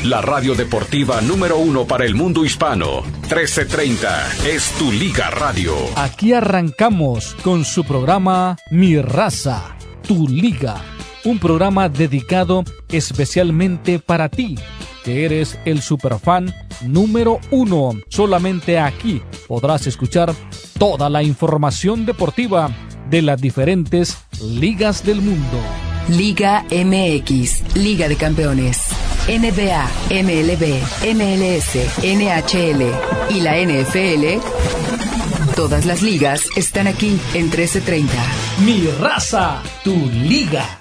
La radio deportiva número 1 para el mundo hispano. 1330 es tu Liga Radio. Aquí arrancamos con su programa Mi Raza, tu Liga. Un programa dedicado especialmente para ti, que eres el superfan número 1. Solamente aquí podrás escuchar toda la información deportiva de las diferentes ligas del mundo. Liga MX, Liga de Campeones, NBA, MLB, MLS, NHL y la NFL. Todas las ligas están aquí en 1330. Mi Raza, tu Liga.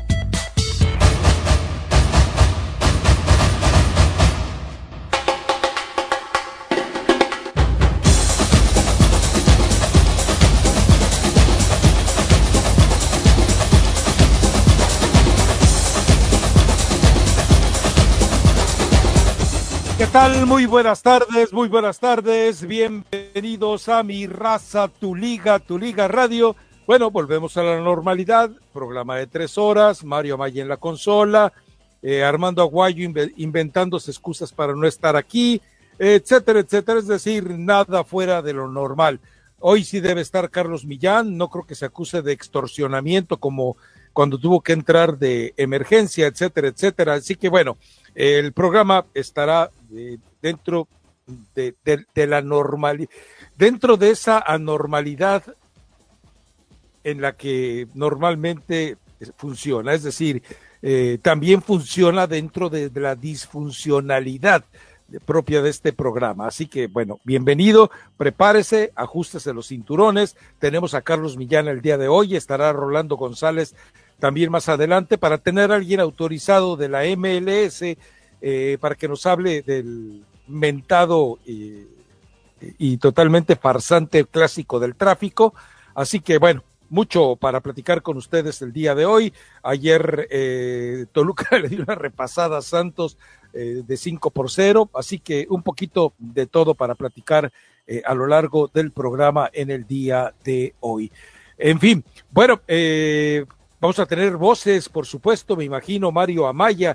¿Qué tal? Muy buenas tardes, bienvenidos a Mi Raza, tu Liga Radio. Bueno, volvemos a la normalidad, programa de 3 horas, Mario Amaya en la consola, Armando Aguayo inventándose excusas para no estar aquí, etcétera, es decir, nada fuera de lo normal. Hoy sí debe estar Carlos Millán, no creo que se acuse de extorsionamiento como cuando tuvo que entrar de emergencia, etcétera, así que bueno, el programa estará dentro de la normalidad, dentro de esa anormalidad en la que normalmente funciona, es decir, también funciona dentro de la disfuncionalidad propia de este programa, así que bueno, bienvenido, prepárese, ajústese los cinturones, tenemos a Carlos Millán el día de hoy, estará Rolando González también más adelante para tener a alguien autorizado de la MLS para que nos hable del mentado y totalmente farsante clásico del tráfico, así que bueno, mucho para platicar con ustedes el día de hoy. Ayer Toluca le dio una repasada a Santos de 5-0, así que un poquito de todo para platicar a lo largo del programa en el día de hoy. En fin, bueno, vamos a tener voces, por supuesto, me imagino Mario Amaya,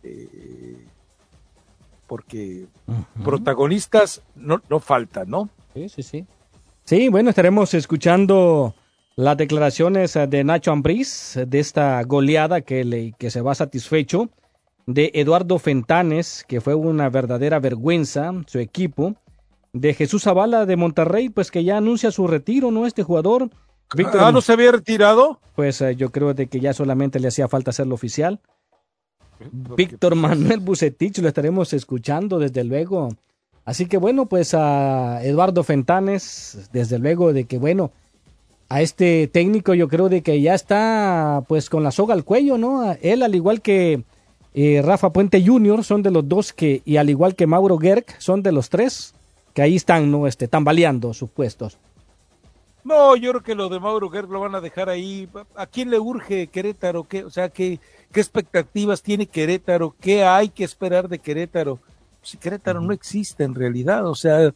porque protagonistas no faltan, ¿no? Sí. Sí, bueno, estaremos escuchando las declaraciones de Nacho Ambriz de esta goleada que se va satisfecho, de Eduardo Fentanes, que fue una verdadera vergüenza, su equipo, de Jesús Zavala de Monterrey, pues que ya anuncia su retiro, ¿no? Este jugador. Víctor, ¿no se había retirado? Pues yo creo de que ya solamente le hacía falta hacerlo oficial. Víctor Manuel Bucetich lo estaremos escuchando, desde luego. Así que bueno, pues a Eduardo Fentanes, desde luego de que bueno, a este técnico yo creo de que ya está pues con la soga al cuello, ¿no? Él, al igual que Rafa Puente Jr., son de los dos que, y al igual que Mauro Gerg, son de los tres que ahí están, ¿no? Tambaleando sus puestos. No, yo creo que lo de Mauro Gerg lo van a dejar ahí. ¿A quién le urge Querétaro? ¿Qué expectativas tiene Querétaro? ¿Qué hay que esperar de Querétaro? Si Querétaro no existe en realidad, o sea,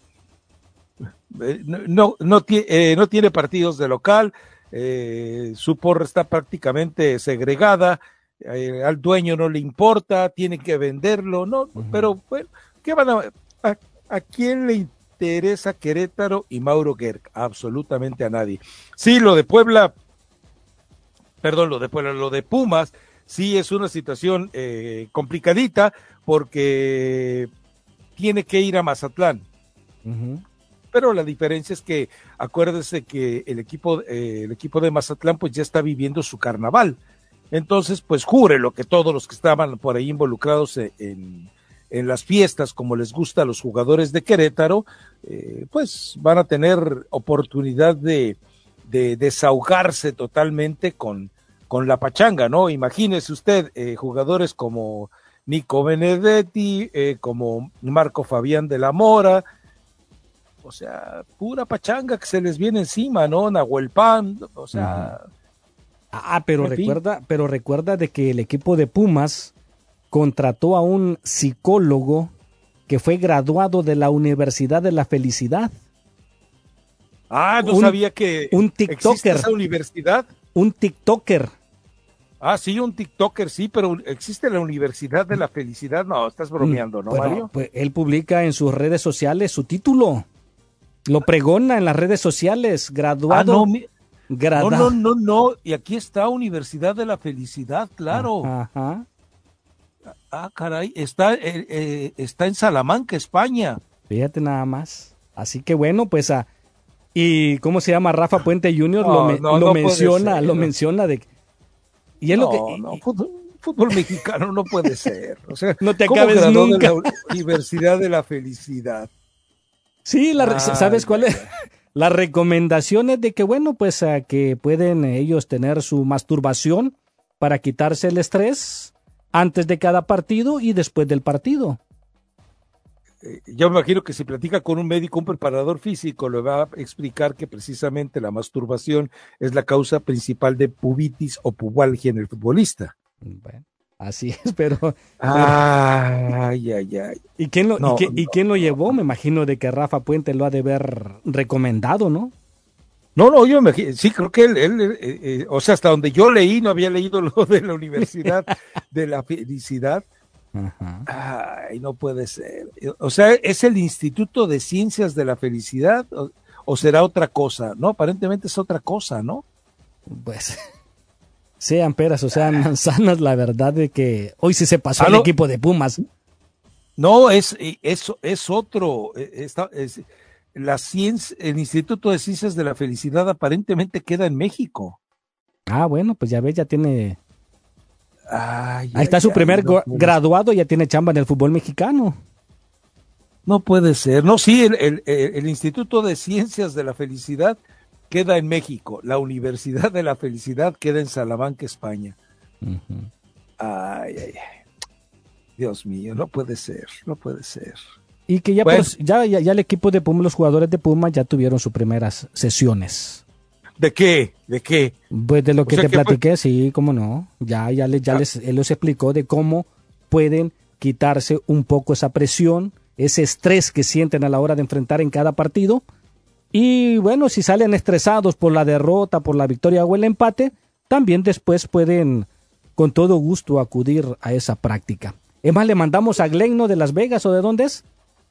no tiene partidos de local, su porra está prácticamente segregada, al dueño no le importa, tiene que venderlo, no, pero bueno, ¿qué van a quién le interesa Querétaro y Mauro Gerg? Absolutamente a nadie. Sí, lo de Pumas, sí es una situación complicadita, porque tiene que ir a Mazatlán. Pero la diferencia es que acuérdese que el equipo de Mazatlán pues ya está viviendo su carnaval. Entonces, pues jure lo que todos los que estaban por ahí involucrados en las fiestas, como les gusta a los jugadores de Querétaro, pues van a tener oportunidad de desahogarse totalmente con la pachanga, ¿no? Imagínese usted, jugadores como Nico Benedetti, como Marco Fabián de la Mora, o sea, pura pachanga que se les viene encima, ¿no? Nahuel Pan, o sea... Pero recuerda de que el equipo de Pumas contrató a un psicólogo que fue graduado de la Universidad de la Felicidad. No sabía que un TikToker, existe esa universidad. Un TikToker Ah, sí, un TikToker, sí, pero ¿existe la Universidad de la Felicidad? No, estás bromeando, ¿no, Bueno, Mario? pues él publica en sus redes sociales su título. Lo pregona en las redes sociales, graduado. No. Y aquí está Universidad de la Felicidad, claro. Ajá. Ah, caray, está en Salamanca, España. Fíjate nada más. Así que bueno, pues y ¿cómo se llama? Rafa Puente Jr. No menciona, ser, lo menciona de y es no, lo que fútbol mexicano no puede ser. O sea, no te ¿cómo acabes graduó nunca. de la Universidad de la Felicidad? Sí, ¿sabes cuál es? La recomendación es de que, bueno, pues que pueden ellos tener su masturbación para quitarse el estrés antes de cada partido y después del partido. Yo me imagino que si platica con un médico, un preparador físico, le va a explicar que precisamente la masturbación es la causa principal de pubitis o pubalgia en el futbolista. Bueno, así es, pero... Ay. ¿Y quién lo llevó? Me imagino de que Rafa Puente lo ha de haber recomendado, ¿no? No, yo me imagino, sí, creo que él o sea, hasta donde yo leí, no había leído lo de la Universidad de la Felicidad. Ajá. Ay, no puede ser. O sea, ¿es el Instituto de Ciencias de la Felicidad o será otra cosa? No, aparentemente es otra cosa, ¿no? Pues, sean peras o sean manzanas, la verdad de que hoy sí se pasó el equipo de Pumas. No, es otro. El Instituto de Ciencias de la Felicidad aparentemente queda en México. Ah, bueno, pues ya ves, ya tiene... Ahí está su primer graduado, ya tiene chamba en el fútbol mexicano. No puede ser. No, sí, el Instituto de Ciencias de la Felicidad queda en México. La Universidad de la Felicidad queda en Salamanca, España. Uh-huh. Ay. Dios mío, no puede ser. Y que ya, bueno, ya el equipo de Pumas, los jugadores de Pumas ya tuvieron sus primeras sesiones. ¿De qué? Pues de lo que te platiqué, sí, cómo no. Él les explicó de cómo pueden quitarse un poco esa presión, ese estrés que sienten a la hora de enfrentar en cada partido. Y bueno, si salen estresados por la derrota, por la victoria o el empate, también después pueden con todo gusto acudir a esa práctica. Es más, le mandamos a Glenn, ¿no? De Las Vegas, ¿o de dónde es?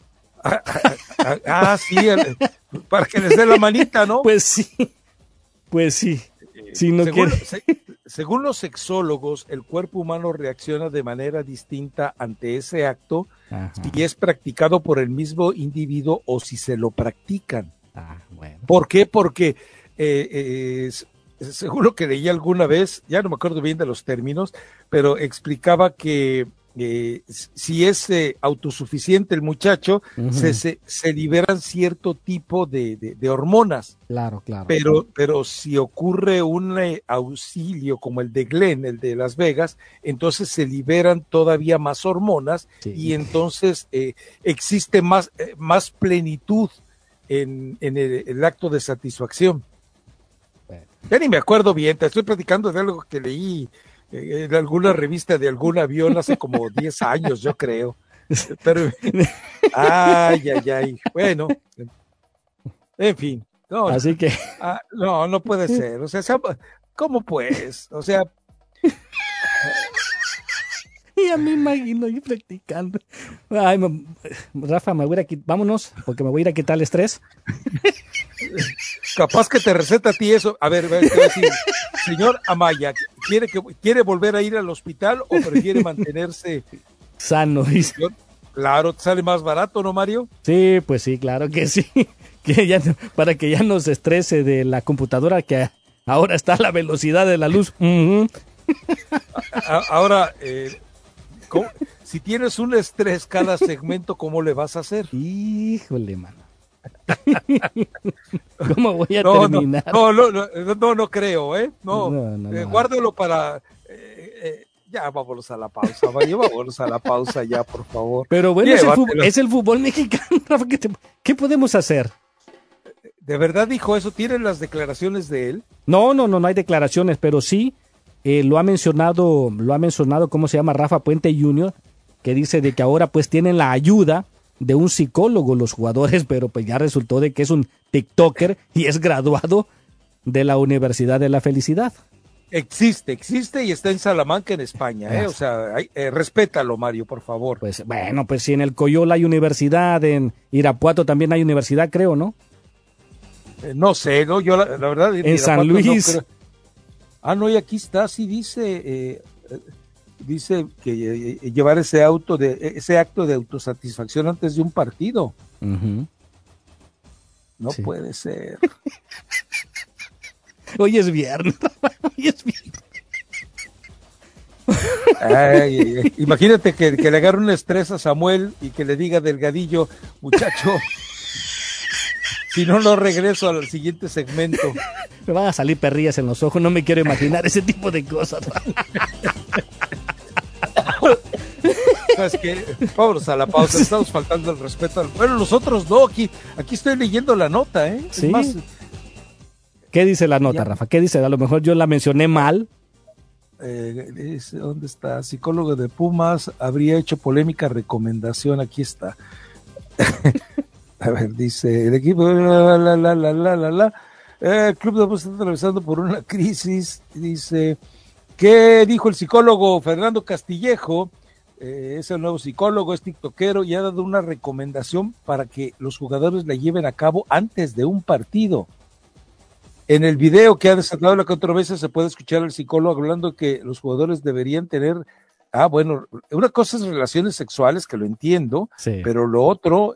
Sí, para que les dé la manita, ¿no? Pues sí. Si no según los sexólogos, el cuerpo humano reacciona de manera distinta ante ese acto. Ajá. Si es practicado por el mismo individuo o si se lo practican. Bueno. ¿Por qué? Porque según lo que leí alguna vez, ya no me acuerdo bien de los términos, pero explicaba que si es autosuficiente el muchacho, uh-huh, se liberan cierto tipo de hormonas. Claro. Pero si ocurre un auxilio como el de Glenn, el de Las Vegas, entonces se liberan todavía más hormonas, sí, y entonces existe más plenitud en el acto de satisfacción. Ya ni me acuerdo bien, te estoy platicando de algo que leí en alguna revista de algún avión hace como 10 años, yo creo. Pero, ay. Bueno, en fin. No, así que. No puede ser. O sea, ¿cómo pues? O sea. Ya me imagino yo practicando. Ay, Rafa, vámonos, porque me voy a ir a quitar el estrés. Capaz que te receta a ti eso. A ver, te voy a decir, señor Amaya, ¿quiere volver a ir al hospital o prefiere mantenerse sano? Claro, te sale más barato, ¿no, Mario? Sí, pues sí, claro que sí. Para que ya no se estrese de la computadora, que ahora está a la velocidad de la luz. Uh-huh. Ahora, si tienes un estrés cada segmento, ¿cómo le vas a hacer? Híjole, mano. ¿Cómo voy a terminar? No creo, ¿eh? No. Guárdalo para... ya, vámonos a la pausa, Mario, vámonos a la pausa ya, por favor. Pero bueno, es el fútbol mexicano, Rafa, ¿qué podemos hacer? ¿De verdad dijo eso? ¿Tienen las declaraciones de él? No hay declaraciones, pero sí lo ha mencionado, ¿cómo se llama? Rafa Puente Jr., que dice de que ahora pues tienen la ayuda de un psicólogo los jugadores, pero pues ya resultó de que es un TikToker y es graduado de la Universidad de la Felicidad. Existe y está en Salamanca, en España, O sea, respétalo, Mario, por favor. Pues bueno, pues si en el Coyol hay universidad, en Irapuato también hay universidad, creo, ¿no? No sé, ¿no? Yo la verdad... En San Luis. No, no, y aquí está, sí dice que llevar ese acto de autosatisfacción antes de un partido. Uh-huh. No sí. Puede ser. Hoy es viernes. Imagínate que le agarre un estrés a Samuel y que le diga Delgadillo, muchacho, si no regreso al siguiente segmento. Me van a salir perrillas en los ojos, no me quiero imaginar ese tipo de cosas. ¿Sabes qué? Vámonos a la pausa, estamos faltando el respeto. Bueno, nosotros no, aquí estoy leyendo la nota, ¿eh? ¿Sí? Es más, ¿qué dice la nota, Rafa? ¿Qué dice? A lo mejor yo la mencioné mal. ¿Dónde está? Psicólogo de Pumas habría hecho polémica recomendación. Aquí está. A ver, dice el equipo. El club de Pumas está atravesando por una crisis. Dice, ¿qué dijo el psicólogo Fernando Castillejo? Es el nuevo psicólogo, es tiktokero y ha dado una recomendación para que los jugadores la lleven a cabo antes de un partido. En el video que ha desatado la controversia se puede escuchar al psicólogo hablando que los jugadores deberían tener, bueno, una cosa es relaciones sexuales, que lo entiendo, sí. Pero lo otro,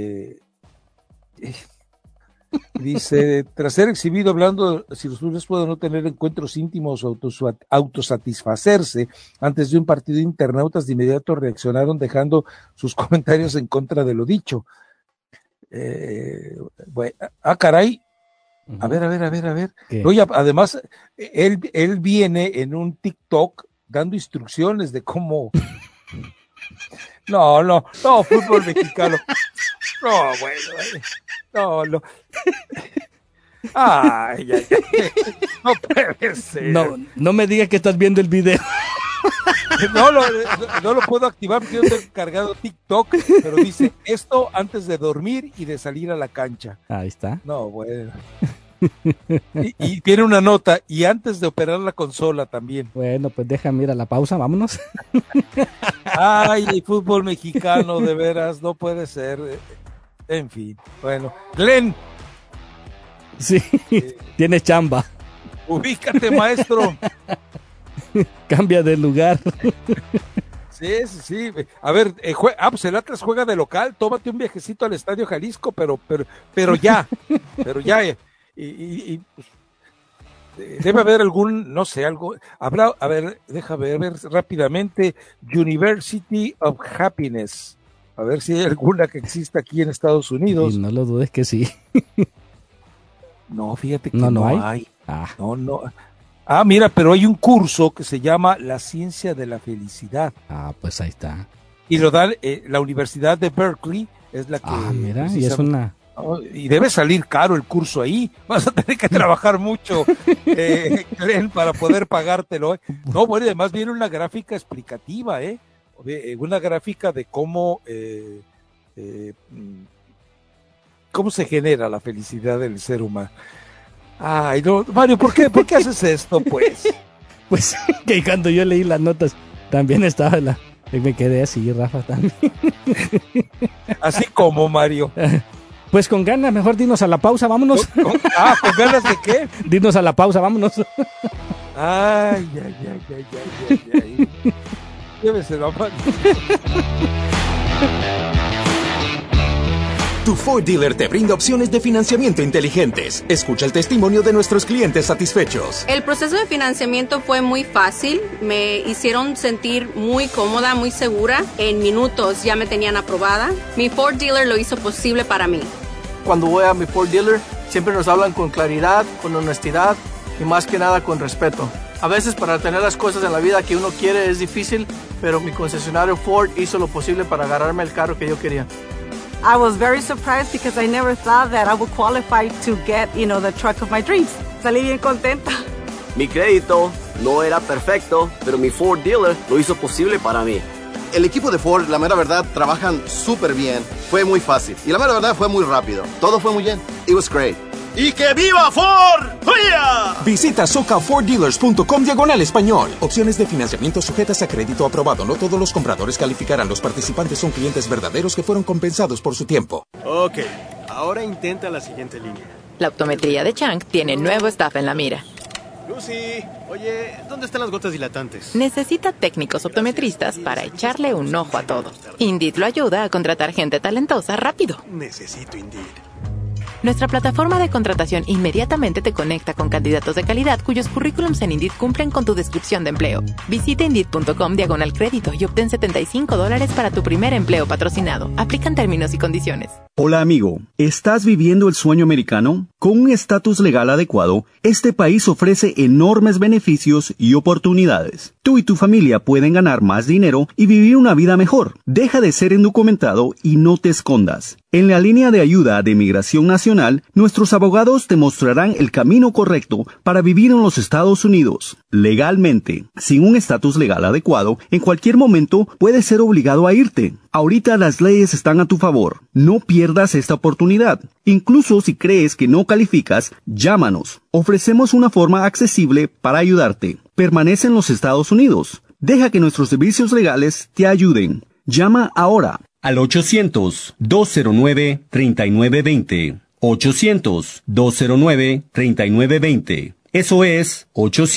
dice, tras ser exhibido hablando si los jugadores pueden no tener encuentros íntimos o autosatisfacerse antes de un partido, internautas de inmediato reaccionaron dejando sus comentarios en contra de lo dicho. Bueno, caray. A ver. Oye, además, él viene en un TikTok dando instrucciones de cómo... No, fútbol mexicano. No. Ay. No puede ser. No me digas que estás viendo el video. No lo puedo activar porque yo tengo cargado TikTok, pero dice esto antes de dormir y de salir a la cancha. Ahí está. No, bueno. Y tiene una nota, y antes de operar la consola también. Bueno, pues déjame ir a la pausa, vámonos. Ay, el fútbol mexicano, de veras, no puede ser. En fin, bueno. Glenn. Sí, tiene chamba. Ubícate, maestro. Cambia de lugar. Sí. A ver, pues el Atlas juega de local, tómate un viajecito al Estadio Jalisco, pero ya. Y pues, debe haber algún, no sé, algo. A ver, déjame ver rápidamente. University of Happiness. A ver si hay alguna que exista aquí en Estados Unidos. Y no lo dudes que sí. No, fíjate que no hay. No. Mira, pero hay un curso que se llama La Ciencia de la Felicidad. Pues ahí está. Y lo da la Universidad de Berkeley, es la que... mira, y es una... Y debe salir caro el curso ahí. Vas a tener que trabajar mucho, Glenn, para poder pagártelo. No, bueno, y además viene una gráfica explicativa, una gráfica de cómo se genera la felicidad del ser humano. Ay, no, Mario, ¿por qué haces esto, pues? Pues que cuando yo leí las notas también estaba y me quedé así, Rafa, también. Así como, Mario. Pues con ganas, mejor dinos a la pausa, vámonos. ¿Con ganas de qué? Dinos a la pausa, vámonos. Ay. Lléveselo, Mario. Tu Ford dealer te brinda opciones de financiamiento inteligentes. Escucha el testimonio de nuestros clientes satisfechos. El proceso de financiamiento fue muy fácil. Me hicieron sentir muy cómoda, muy segura. En minutos ya me tenían aprobada. Mi Ford dealer lo hizo posible para mí. Cuando voy a mi Ford dealer, siempre nos hablan con claridad, con honestidad y más que nada con respeto. A veces para tener las cosas en la vida que uno quiere es difícil, pero mi concesionario Ford hizo lo posible para agarrarme el carro que yo quería. I was very surprised because I never thought that I would qualify to get, the truck of my dreams. Salí bien contenta. Mi crédito no era perfecto, pero mi Ford dealer lo hizo posible para mí. El equipo de Ford, la mera verdad, trabajan súper bien. Fue muy fácil. Y la mera verdad fue muy rápido. Todo fue muy bien. It was great. ¡Y que viva Ford! ¡Huya! Visita socaforddealers.com/español. Opciones de financiamiento sujetas a crédito aprobado. No todos los compradores calificarán. Los participantes son clientes verdaderos que fueron compensados por su tiempo. Ok, ahora intenta la siguiente línea. La optometría de Chang tiene nuevo staff en la mira. Lucy, oye, ¿dónde están las gotas dilatantes? Necesita técnicos optometristas para echarle un ojo a todo. Indeed lo ayuda a contratar gente talentosa rápido. Necesito Indeed. Nuestra plataforma de contratación inmediatamente te conecta con candidatos de calidad cuyos currículums en Indeed cumplen con tu descripción de empleo. Visita Indeed.com/crédito y obtén $75 para tu primer empleo patrocinado. Aplican términos y condiciones. Hola amigo, ¿estás viviendo el sueño americano? Con un estatus legal adecuado, este país ofrece enormes beneficios y oportunidades. Tú y tu familia pueden ganar más dinero y vivir una vida mejor. Deja de ser indocumentado y no te escondas. En la línea de ayuda de Migración Nacional, nuestros abogados te mostrarán el camino correcto para vivir en los Estados Unidos. Legalmente, sin un estatus legal adecuado, en cualquier momento puedes ser obligado a irte. Ahorita las leyes están a tu favor. No pierdas esta oportunidad. Incluso si crees que no calificas, llámanos. Ofrecemos una forma accesible para ayudarte. Permanece en los Estados Unidos. Deja que nuestros servicios legales te ayuden. Llama ahora al 800-209-3920. 800-209-3920. Eso es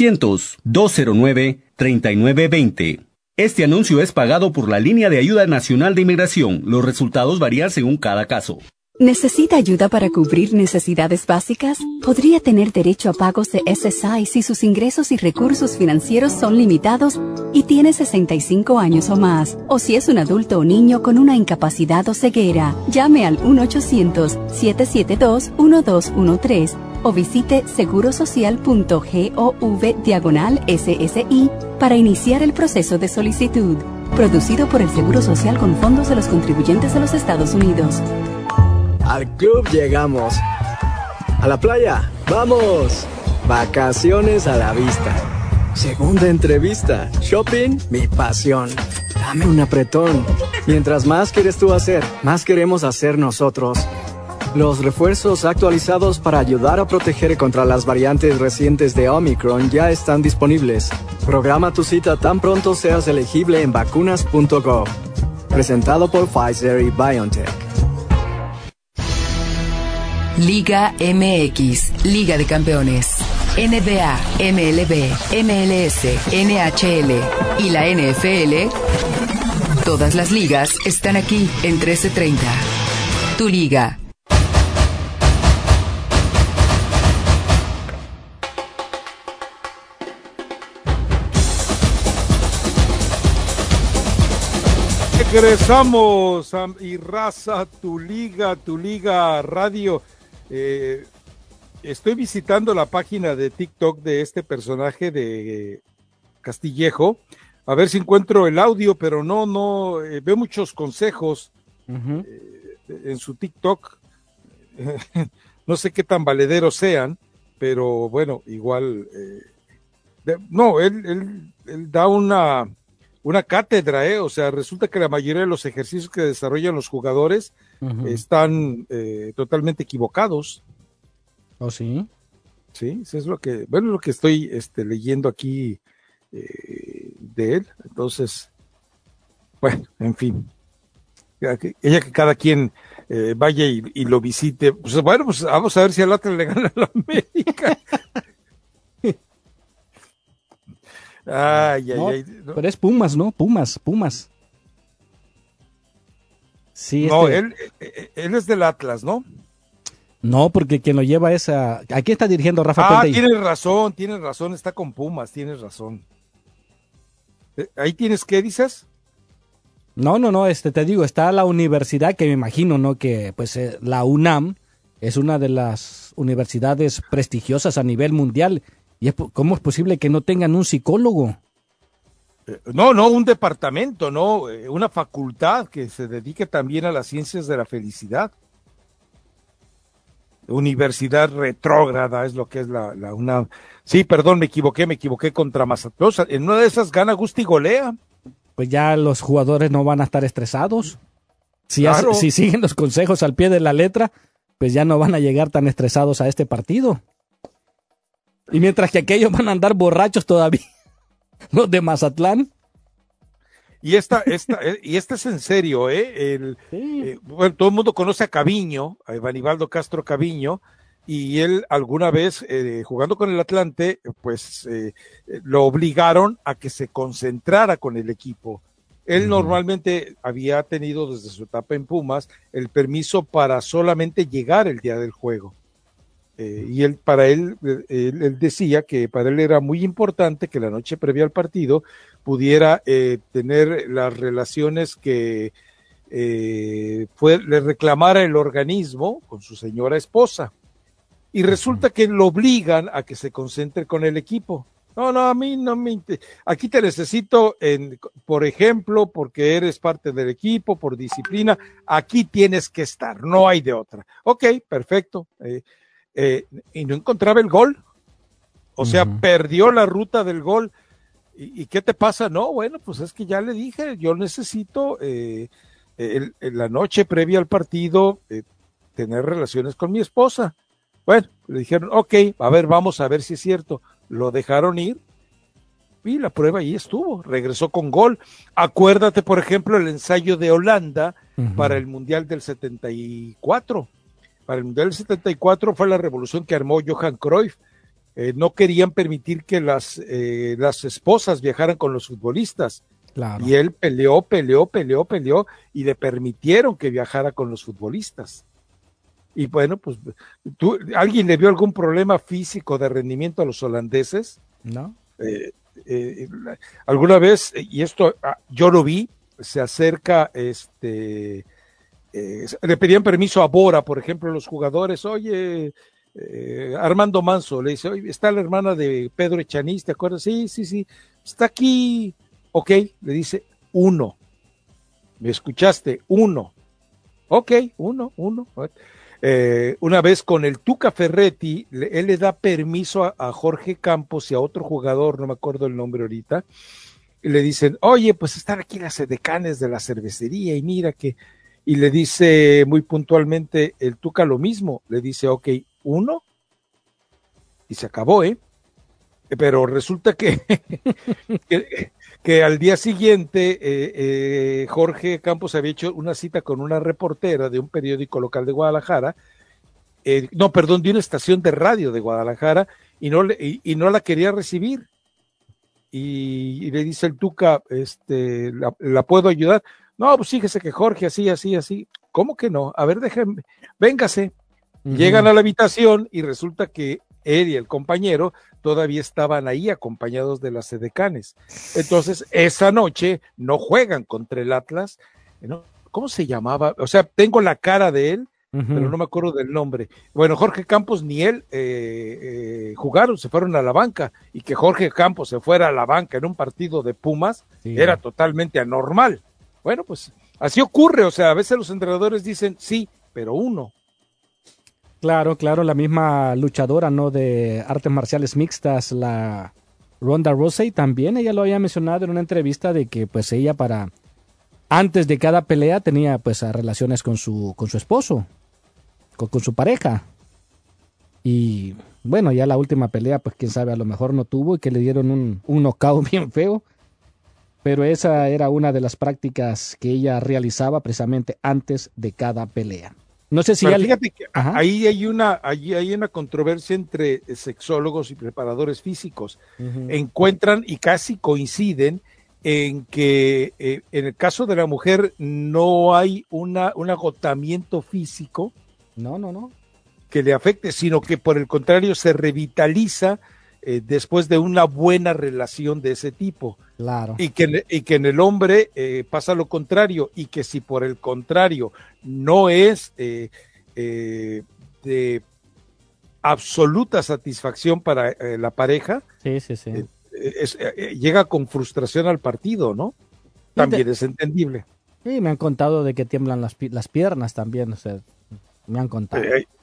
800-209-3920. Este anuncio es pagado por la Línea de Ayuda Nacional de Inmigración. Los resultados varían según cada caso. ¿Necesita ayuda para cubrir necesidades básicas? Podría tener derecho a pagos de SSI si sus ingresos y recursos financieros son limitados y tiene 65 años o más, o si es un adulto o niño con una incapacidad o ceguera. Llame al 1-800-772-1213 o visite segurosocial.gov/SSI para iniciar el proceso de solicitud. Producido por el Seguro Social con fondos de los contribuyentes de los Estados Unidos. Al club llegamos. A la playa, ¡vamos! Vacaciones a la vista. Segunda entrevista. Shopping, mi pasión. Dame un apretón. Mientras más quieres tú hacer, más queremos hacer nosotros. Los refuerzos actualizados para ayudar a proteger contra las variantes recientes de Omicron ya están disponibles. Programa tu cita tan pronto seas elegible en vacunas.gov. Presentado por Pfizer y BioNTech. Liga MX, Liga de Campeones. NBA, MLB, MLS, NHL y la NFL. Todas las ligas están aquí en 1330. Tu liga. Regresamos a Mi Raza, tu liga radio. Estoy visitando la página de TikTok de este personaje de Castillejo, a ver si encuentro el audio, pero no, veo muchos consejos en su TikTok. No sé qué tan valederos sean, pero bueno, igual, él da una cátedra, o sea, resulta que la mayoría de los ejercicios que desarrollan los jugadores están totalmente equivocados. ¿Oh, sí? Sí, eso es lo que estoy leyendo aquí de él. Entonces, bueno, en fin, ella que cada quien vaya y lo visite. Pues bueno, pues vamos a ver si al Atlas le gana a la América. Ay, no, no. Pero es Pumas, ¿no? Pumas. Sí, no, él es del Atlas, ¿no? No, porque quien lo lleva es a... Aquí está dirigiendo Rafa Puente. Tienes razón, está con Pumas, tienes razón. ¿Ahí tienes qué dices? No, te digo, está la universidad que me imagino, ¿no? Que pues la UNAM es una de las universidades prestigiosas a nivel mundial. ¿Y cómo es posible que no tengan un psicólogo? No, un departamento, no, una facultad que se dedique también a las ciencias de la felicidad. Universidad retrógrada es lo que es la UNAM. Sí, perdón, me equivoqué contra Mazatlán. En una de esas gana Gusti golea. Pues ya los jugadores no van a estar estresados. Si, claro. Si siguen los consejos al pie de la letra, pues ya no van a llegar tan estresados a este partido. Y mientras que aquellos van a andar borrachos todavía, los de Mazatlán. Y esta es en serio, bueno, todo el mundo conoce a Caviño, a Evanibaldo Castro Caviño, y él alguna vez, jugando con el Atlante, pues lo obligaron a que se concentrara con el equipo. Él normalmente había tenido desde su etapa en Pumas el permiso para solamente llegar el día del juego. Y él decía que para él era muy importante que la noche previa al partido pudiera tener las relaciones que le reclamara el organismo con su señora esposa. Y resulta que lo obligan a que se concentre con el equipo. No, a mí no me interesa. Aquí te necesito, por ejemplo, porque eres parte del equipo, por disciplina, aquí tienes que estar, no hay de otra. Ok, perfecto. Y no encontraba el gol. O sea, perdió la ruta del gol. ¿Y qué te pasa? No, bueno, pues es que ya le dije, yo necesito en la noche previa al partido tener relaciones con mi esposa. Bueno, le dijeron, ok, a ver, vamos a ver si es cierto. Lo dejaron ir y la prueba ahí estuvo, regresó con gol. Acuérdate, por ejemplo, el ensayo de Holanda para el Mundial del 74. Para el Mundial del 74 fue la revolución que armó Johan Cruyff. No querían permitir que las esposas viajaran con los futbolistas. Claro. Y él peleó y le permitieron que viajara con los futbolistas. Y bueno, pues, ¿alguien le vio algún problema físico de rendimiento a los holandeses? No. Alguna vez, y esto yo lo vi, se acerca, le pedían permiso a Bora, por ejemplo, los jugadores, oye, Armando Manso, le dice, oye, está la hermana de Pedro Echaniz, ¿te acuerdas? Sí, está aquí, ok, le dice, 1, ¿me escuchaste? 1, ok, 1, una vez con el Tuca Ferretti, él le da permiso a Jorge Campos y a otro jugador, no me acuerdo el nombre ahorita, y le dicen, oye, pues están aquí las edecanes de la cervecería y mira que, y le dice muy puntualmente el Tuca lo mismo, le dice, ok, 1, y se acabó, pero resulta que al día siguiente Jorge Campos había hecho una cita con una reportera de un periódico local de Guadalajara, de una estación de radio de Guadalajara, y no la quería recibir. Y le dice el Tuca, ¿la puedo ayudar? No, pues fíjese que Jorge, así. ¿Cómo que no? A ver, déjenme, véngase. Llegan a la habitación y resulta que él y el compañero todavía estaban ahí acompañados de las edecanes. Entonces, esa noche no juegan contra el Atlas. ¿No? ¿Cómo se llamaba? O sea, tengo la cara de él, pero no me acuerdo del nombre. Bueno, Jorge Campos ni él jugaron, se fueron a la banca, y que Jorge Campos se fuera a la banca en un partido de Pumas era totalmente anormal. Bueno, pues así ocurre, o sea, a veces los entrenadores dicen sí, pero 1. Claro, la misma luchadora, ¿no? De artes marciales mixtas, la Ronda Rousey, también ella lo había mencionado en una entrevista de que pues ella antes de cada pelea tenía pues relaciones con su esposo, con su pareja. Y bueno, ya la última pelea pues quién sabe, a lo mejor no tuvo y que le dieron un knockout bien feo. Pero esa era una de las prácticas que ella realizaba precisamente antes de cada pelea. No sé si fíjate que ahí hay una controversia entre sexólogos y preparadores físicos. Encuentran y casi coinciden en que en el caso de la mujer no hay un agotamiento físico. No. Que le afecte, sino que por el contrario se revitaliza después de una buena relación de ese tipo. Claro. Y que en el hombre pasa lo contrario, y que si por el contrario no es de absoluta satisfacción para la pareja, llega con frustración al partido, ¿no? También es entendible. Sí, me han contado de que tiemblan las piernas también, o sea, me han contado.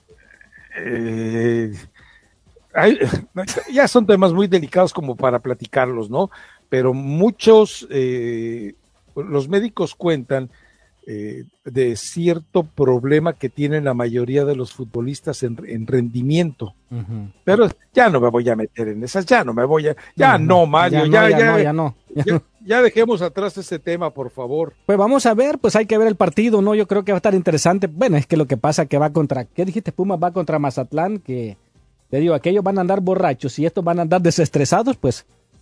Ya son temas muy delicados como para platicarlos, ¿no? Pero muchos, los médicos cuentan de cierto problema que tienen la mayoría de los futbolistas en rendimiento. Uh-huh. Pero ya no me voy a meter en esas, ya no me voy a... Mario, ya dejemos atrás ese tema, por favor. Pues vamos a ver, pues hay que ver el partido, ¿no? Yo creo que va a estar interesante. Bueno, es que lo que pasa que va contra... ¿Qué dijiste? Pumas va contra Mazatlán, que... Te digo, aquellos van a andar borrachos y estos van a andar desestresados, pues...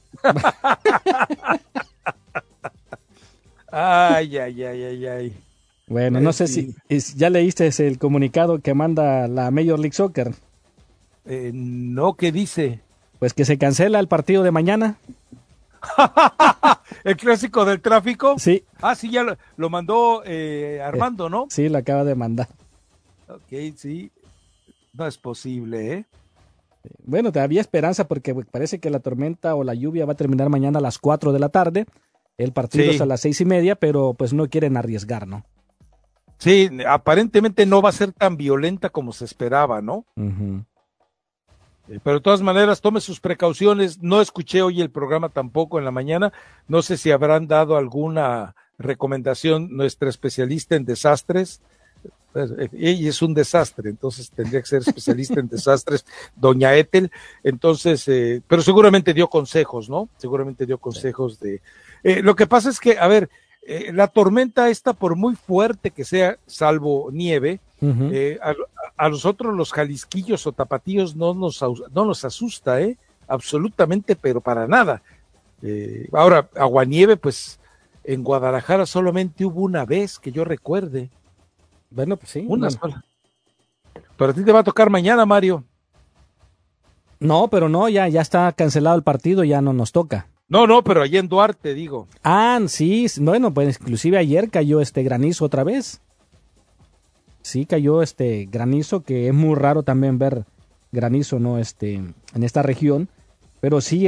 Ay. Bueno, no sé si ya leíste el comunicado que manda la Major League Soccer. No, ¿qué dice? Pues que se cancela el partido de mañana. ¿El clásico del tráfico? Sí. Sí, ya lo mandó Armando, ¿no? Sí, lo acaba de mandar. Ok, sí. No es posible, ¿eh? Bueno, había esperanza porque parece que la tormenta o la lluvia va a terminar mañana a las 4 de la tarde. El partido es a las 6:30, pero pues no quieren arriesgar, ¿no? Sí, aparentemente no va a ser tan violenta como se esperaba, ¿no? Uh-huh. Pero de todas maneras, tome sus precauciones. No escuché hoy el programa tampoco en la mañana. No sé si habrán dado alguna recomendación nuestra especialista en desastres. Ella es un desastre, entonces tendría que ser especialista en desastres, doña Ethel. Entonces, pero seguramente dio consejos, ¿no? Seguramente dio consejos de... lo que pasa es que, a ver, la tormenta esta, por muy fuerte que sea, salvo nieve, uh-huh. A nosotros los jalisquillos o tapatíos no nos asusta, absolutamente, pero para nada. Ahora, aguanieve, pues en Guadalajara solamente hubo una vez que yo recuerde. Bueno, pues sí. Una sola. Pero a ti te va a tocar mañana, Mario. No, pero no, ya está cancelado el partido, ya no nos toca. No, pero allá en Duarte, digo. Sí, bueno, pues inclusive ayer cayó granizo otra vez. Sí, cayó granizo, que es muy raro también ver granizo, ¿no? En esta región. Pero sí,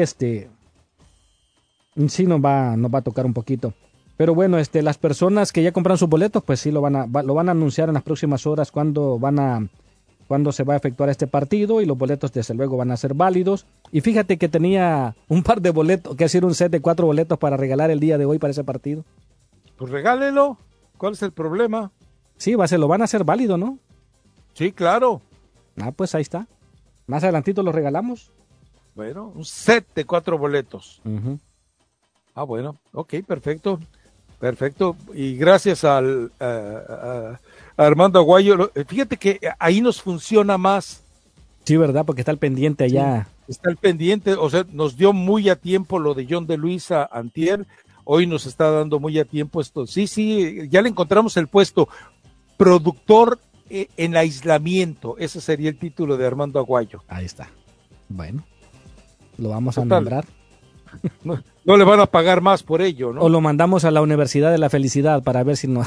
sí nos va a tocar un poquito. Pero bueno, las personas que ya compraron sus boletos, pues sí lo van a anunciar en las próximas horas cuándo se va a efectuar este partido, y los boletos desde luego van a ser válidos. Y fíjate que tenía un par de boletos, que decir un set de 4 boletos para regalar el día de hoy para ese partido. Pues regálelo. ¿Cuál es el problema? Sí, lo van a hacer válido, ¿no? Sí, claro. Pues ahí está. Más adelantito lo regalamos. Bueno, un set de 4 boletos. Uh-huh. Bueno, ok, perfecto. Y gracias a Armando Aguayo. Fíjate que ahí nos funciona más. Sí, ¿verdad? Porque está al pendiente allá. Sí, está al pendiente, o sea, nos dio muy a tiempo lo de John de Luisa antier. Hoy nos está dando muy a tiempo esto. Sí, ya le encontramos el puesto. Productor en aislamiento. Ese sería el título de Armando Aguayo. Ahí está. Bueno, lo vamos a nombrar. No le van a pagar más por ello, ¿no? O lo mandamos a la Universidad de la Felicidad para ver si no...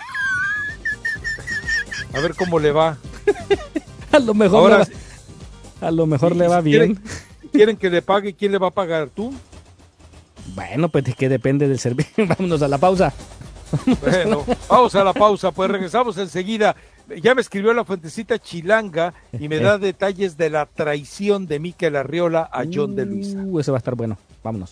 A ver cómo le va. A lo mejor le va bien. ¿Quieren que le pague? ¿Quién le va a pagar? ¿Tú? Bueno, pues es que depende del servicio. Vámonos a la pausa. Bueno, vamos a la pausa, pues regresamos enseguida. Ya me escribió la fuentecita Chilanga y me da detalles de la traición de Mikel Arriola a John de Luisa. Eso va a estar bueno. Vámonos.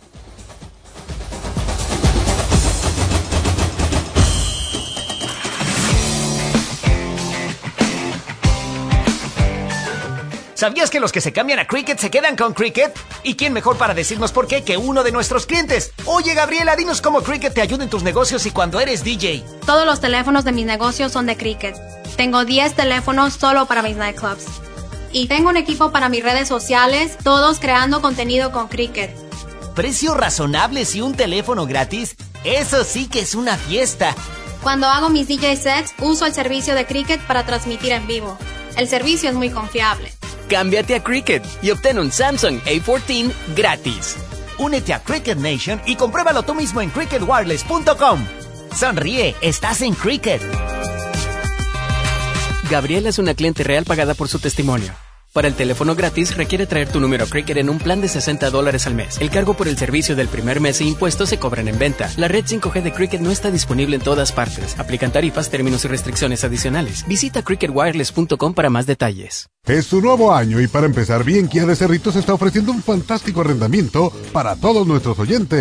¿Sabías que los que se cambian a Cricket se quedan con Cricket? ¿Y quién mejor para decirnos por qué que uno de nuestros clientes? Oye, Gabriela, dinos cómo Cricket te ayuda en tus negocios y cuando eres DJ. Todos los teléfonos de mis negocios son de Cricket. Tengo 10 teléfonos solo para mis nightclubs. Y tengo un equipo para mis redes sociales, todos creando contenido con Cricket. ¿Precios razonables y un teléfono gratis? Eso sí que es una fiesta. Cuando hago mis DJ sets, uso el servicio de Cricket para transmitir en vivo. El servicio es muy confiable. Cámbiate a Cricket y obtén un Samsung A14 gratis. Únete a Cricket Nation y compruébalo tú mismo en cricketwireless.com. Sonríe, estás en Cricket. Gabriela es una cliente real pagada por su testimonio. Para el teléfono gratis requiere traer tu número Cricket en un plan de $60 al mes. El cargo por el servicio del primer mes e impuestos se cobran en venta. La red 5G de Cricket no está disponible en todas partes. Aplican tarifas, términos y restricciones adicionales. Visita cricketwireless.com para más detalles. Es tu nuevo año y para empezar bien, Kia de Cerritos está ofreciendo un fantástico arrendamiento para todos nuestros oyentes.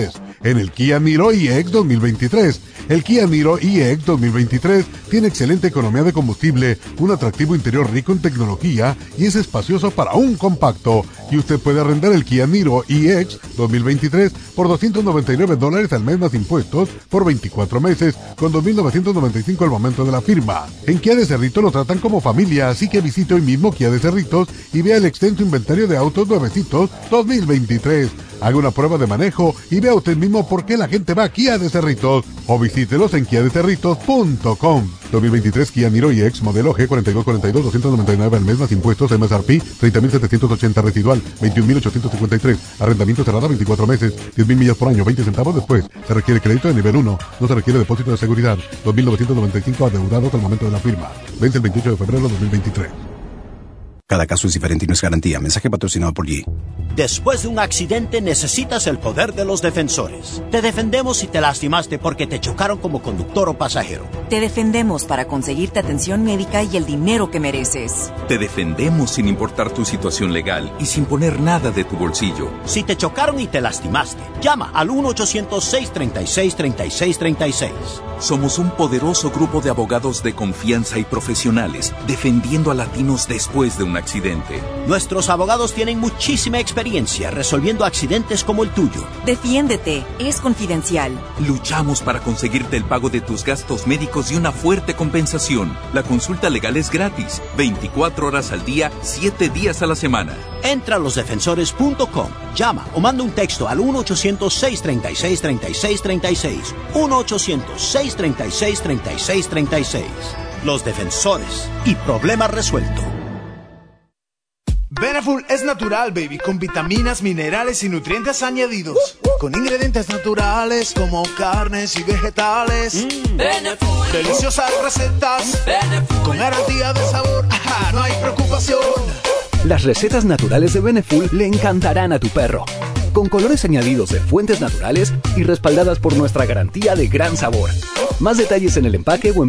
en el Kia Niro EX 2023. El Kia Niro EX 2023 tiene excelente economía de combustible, un atractivo interior rico en tecnología y es espacioso para un compacto. Y usted puede arrendar el Kia Niro EX 2023 por $299 al mes más impuestos por 24 meses, con $2,995 al momento de la firma. En Kia de Cerritos lo tratan como familia, así que visite hoy mismo Kia de Cerritos y vea el extenso inventario de autos nuevecitos 2023. Haga una prueba de manejo y vea usted mismo por qué la gente va a Kia de Cerritos, o visítelos en kiadecerritos.com. 2023 Kia Niro EX modelo G4242, $299 al mes más impuestos, MSRP $30,780 residual, $21,853, arrendamiento cerrado 24 meses, 10,000 millas por año, 20 centavos después. Se requiere crédito de nivel 1, no se requiere depósito de seguridad, $2,995 adeudados al momento de la firma. Vence el 28 de febrero de 2023. Cada caso es diferente y no es garantía. Mensaje patrocinado por G. Después de un accidente necesitas el poder de los defensores. Te defendemos si te lastimaste porque te chocaron como conductor o pasajero. Te defendemos para conseguirte atención médica y el dinero que mereces. Te defendemos sin importar tu situación legal y sin poner nada de tu bolsillo. Si te chocaron y te lastimaste, llama al 1-800-636-3636. Somos un poderoso grupo de abogados de confianza y profesionales defendiendo a latinos después de un accidente. Nuestros abogados tienen muchísima experiencia resolviendo accidentes como el tuyo. Defiéndete, es confidencial. Luchamos para conseguirte el pago de tus gastos médicos y una fuerte compensación. La consulta legal es gratis, 24 horas al día, 7 días a la semana. Entra a losdefensores.com, llama o manda un texto al 1-800-636-3636. 1-800-636-3636. Los Defensores y problema resuelto. Beneful es natural, baby, con vitaminas, minerales y nutrientes añadidos. Con ingredientes naturales como carnes y vegetales. Beneful. Deliciosas recetas. Beneful. Con garantía de sabor. Ajá, no hay preocupación. Las recetas naturales de Beneful le encantarán a tu perro. Con colores añadidos de fuentes naturales y respaldadas por nuestra garantía de gran sabor. Más detalles en el empaque o en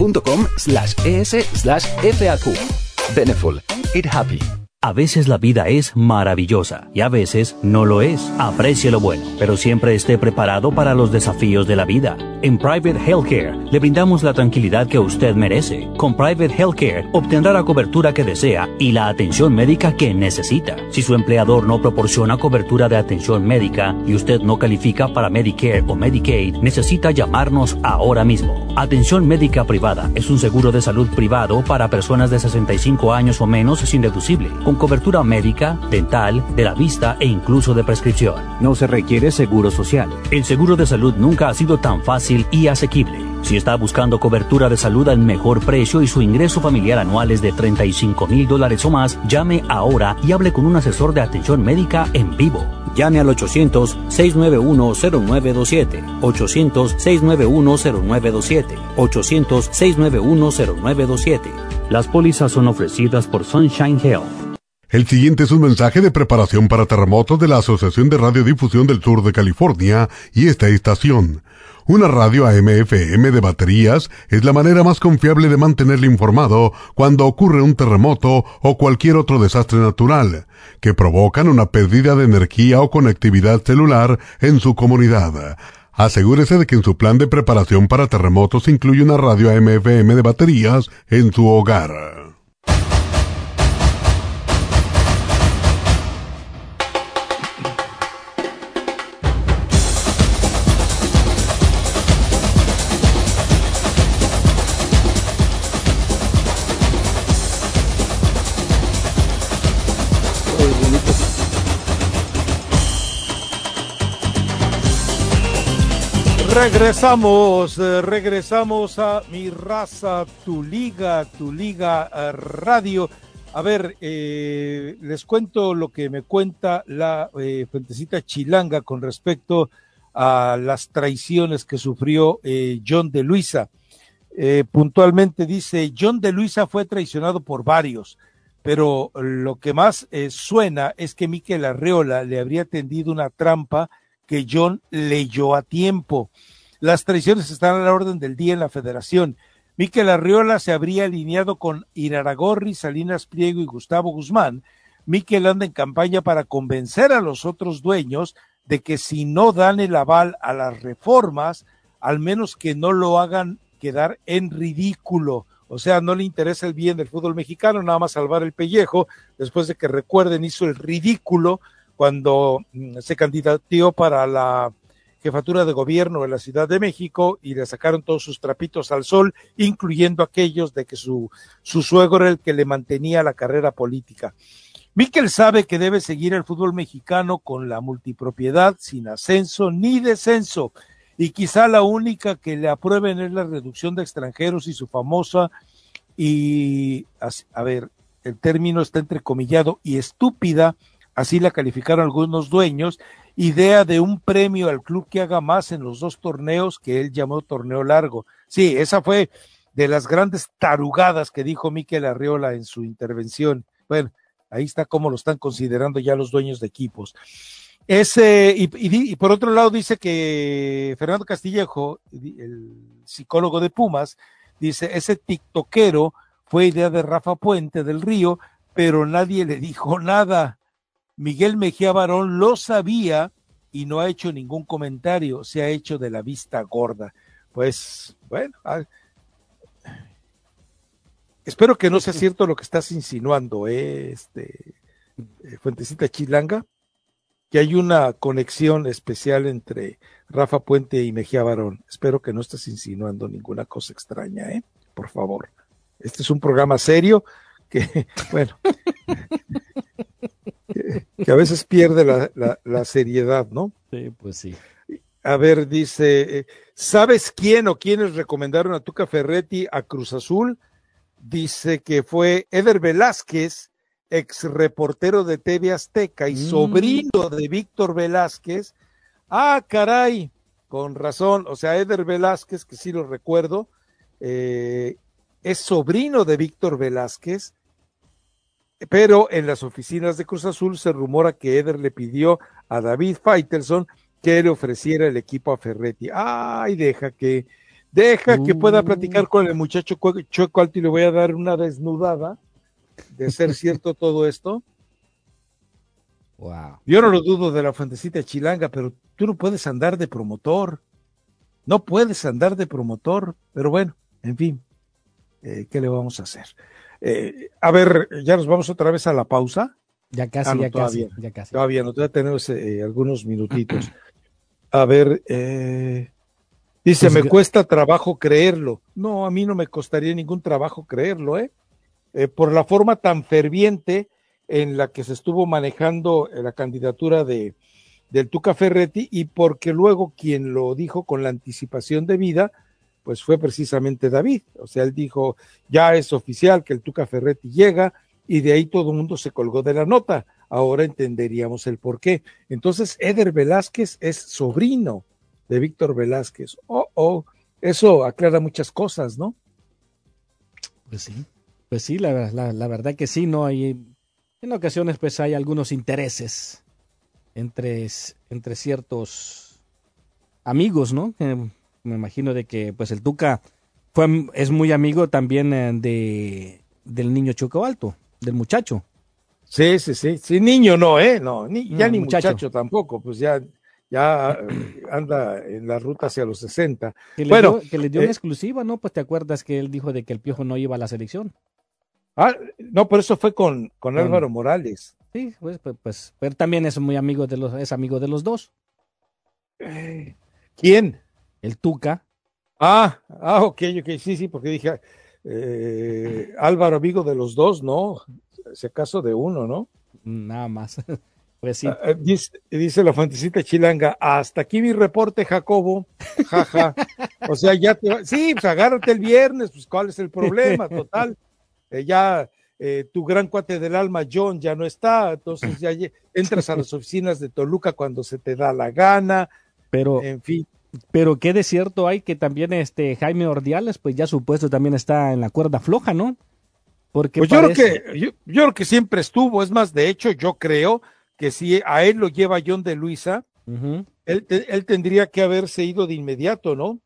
beneful.com/es/FAQ. Beneful. Eat happy. A veces la vida es maravillosa y a veces no lo es. Aprecie lo bueno, pero siempre esté preparado para los desafíos de la vida. En Private Healthcare le brindamos la tranquilidad que usted merece. Con Private Healthcare obtendrá la cobertura que desea y la atención médica que necesita. Si su empleador no proporciona cobertura de atención médica y usted no califica para Medicare o Medicaid, necesita llamarnos ahora mismo. Atención médica privada es un seguro de salud privado para personas de 65 años o menos sin deducible, con cobertura médica, dental, de la vista e incluso de prescripción. No se requiere seguro social. El seguro de salud nunca ha sido tan fácil y asequible. Si está buscando cobertura de salud al mejor precio y su ingreso familiar anual es de $35,000 o más, llame ahora y hable con un asesor de atención médica en vivo. Llame al 800-691-0927, 800-691-0927, 800-691-0927. Las pólizas son ofrecidas por Sunshine Health. El siguiente es un mensaje de preparación para terremotos de la Asociación de Radiodifusión del Sur de California y esta estación. Una radio AM/FM de baterías es la manera más confiable de mantenerle informado cuando ocurre un terremoto o cualquier otro desastre natural que provocan una pérdida de energía o conectividad celular en su comunidad. Asegúrese de que en su plan de preparación para terremotos incluye una radio AM/FM de baterías en su hogar. Regresamos a Mi Raza, tu liga radio. A ver, les cuento lo que me cuenta la fuentecita chilanga con respecto a las traiciones que sufrió John de Luisa. Puntualmente dice, John de Luisa fue traicionado por varios, pero lo que más suena es que Mikel Arriola le habría tendido una trampa que John leyó a tiempo. Las traiciones están a la orden del día en la federación. Mikel Arriola se habría alineado con Iraragorri, Salinas Pliego y Gustavo Guzmán. Mikel anda en campaña para convencer a los otros dueños de que si no dan el aval a las reformas, al menos que no lo hagan quedar en ridículo. O sea, no le interesa el bien del fútbol mexicano, nada más salvar el pellejo, después de que recuerden hizo el ridículo cuando se candidateó para la jefatura de gobierno de la Ciudad de México y le sacaron todos sus trapitos al sol, incluyendo aquellos de que su suegro era el que le mantenía la carrera política. Miquel sabe que debe seguir el fútbol mexicano con la multipropiedad, sin ascenso ni descenso, y quizá la única que le aprueben es la reducción de extranjeros y su famosa, y a ver, el término está entrecomillado, y estúpida, así la calificaron algunos dueños, idea de un premio al club que haga más en los 2 torneos que él llamó torneo largo. Sí, esa fue de las grandes tarugadas que dijo Miquel Arriola en su intervención. Bueno, ahí está cómo lo están considerando ya los dueños de equipos. Y por otro lado dice que Fernando Castillejo, el psicólogo de Pumas, dice, ese tiktokero fue idea de Rafa Puente del Río, pero nadie le dijo nada. Miguel Mejía Barón lo sabía y no ha hecho ningún comentario, se ha hecho de la vista gorda. Pues, bueno, espero que no sea cierto lo que estás insinuando, Fuentecita Chilanga, que hay una conexión especial entre Rafa Puente y Mejía Barón. Espero que no estés insinuando ninguna cosa extraña, por favor. Este es un programa serio que, bueno, que a veces pierde la seriedad, ¿no? Sí, pues sí. A ver, dice, ¿sabes quién o quiénes recomendaron a Tuca Ferretti a Cruz Azul? Dice que fue Eder Velázquez, ex reportero de TV Azteca y sobrino de Víctor Velázquez. Ah, caray, con razón, o sea, Eder Velázquez, que sí lo recuerdo, es sobrino de Víctor Velázquez, pero en las oficinas de Cruz Azul se rumora que Eder le pidió a David Faitelson que le ofreciera el equipo a Ferretti. Ay, deja que pueda platicar con el muchacho Chueco Alto y le voy a dar una desnudada de ser cierto todo esto. Wow. Yo no lo dudo de la Fuentecita Chilanga, pero tú no puedes andar de promotor. No puedes andar de promotor, pero bueno, en fin, ¿qué le vamos a hacer? A ver, ya nos vamos otra vez a la pausa. Ya casi, ya todavía, casi. Todavía no, todavía tenemos algunos minutitos. A ver, dice, me cuesta trabajo creerlo. No, a mí no me costaría ningún trabajo creerlo, por la forma tan ferviente en la que se estuvo manejando la candidatura del Tuca Ferretti, y porque luego quien lo dijo con la anticipación debida, pues fue precisamente David. O sea, él dijo, ya es oficial que el Tuca Ferretti llega, y de ahí todo el mundo se colgó de la nota. Ahora entenderíamos el por qué. Entonces, Eder Velázquez es sobrino de Víctor Velázquez. Eso aclara muchas cosas, ¿no? Pues sí, la verdad que sí, ¿no? Hay, en ocasiones pues hay algunos intereses entre ciertos amigos, ¿no? Me imagino de que pues el Tuca es muy amigo también del niño Chueco Alto, del muchacho. Sí, niño no, ya ni muchacho tampoco, pues ya anda en la ruta hacia los 60. Que le dio una exclusiva, ¿no? Pues te acuerdas que él dijo de que el Piojo no iba a la selección. No, pero eso fue con Álvaro Morales. Sí, pues, pero también es muy amigo es amigo de los dos. ¿Quién? El Tuca. Ok, sí, porque dije, Álvaro amigo de los dos, no, si acaso de uno, ¿no? Nada más. Pues sí. Dice la Fuentecita Chilanga, hasta aquí mi reporte, Jacobo, jaja. O sea, ya sí, pues agárrate el viernes, pues ¿cuál es el problema? Total, tu gran cuate del alma, John, ya no está, entonces ya entras a las oficinas de Toluca cuando se te da la gana, pero en fin. Pero qué de cierto hay que también Jaime Ordiales, pues ya supuesto también está en la cuerda floja, ¿no? Porque pues yo creo que siempre estuvo, es más, de hecho, yo creo que si a él lo lleva John de Luisa, él tendría que haberse ido de inmediato, ¿no?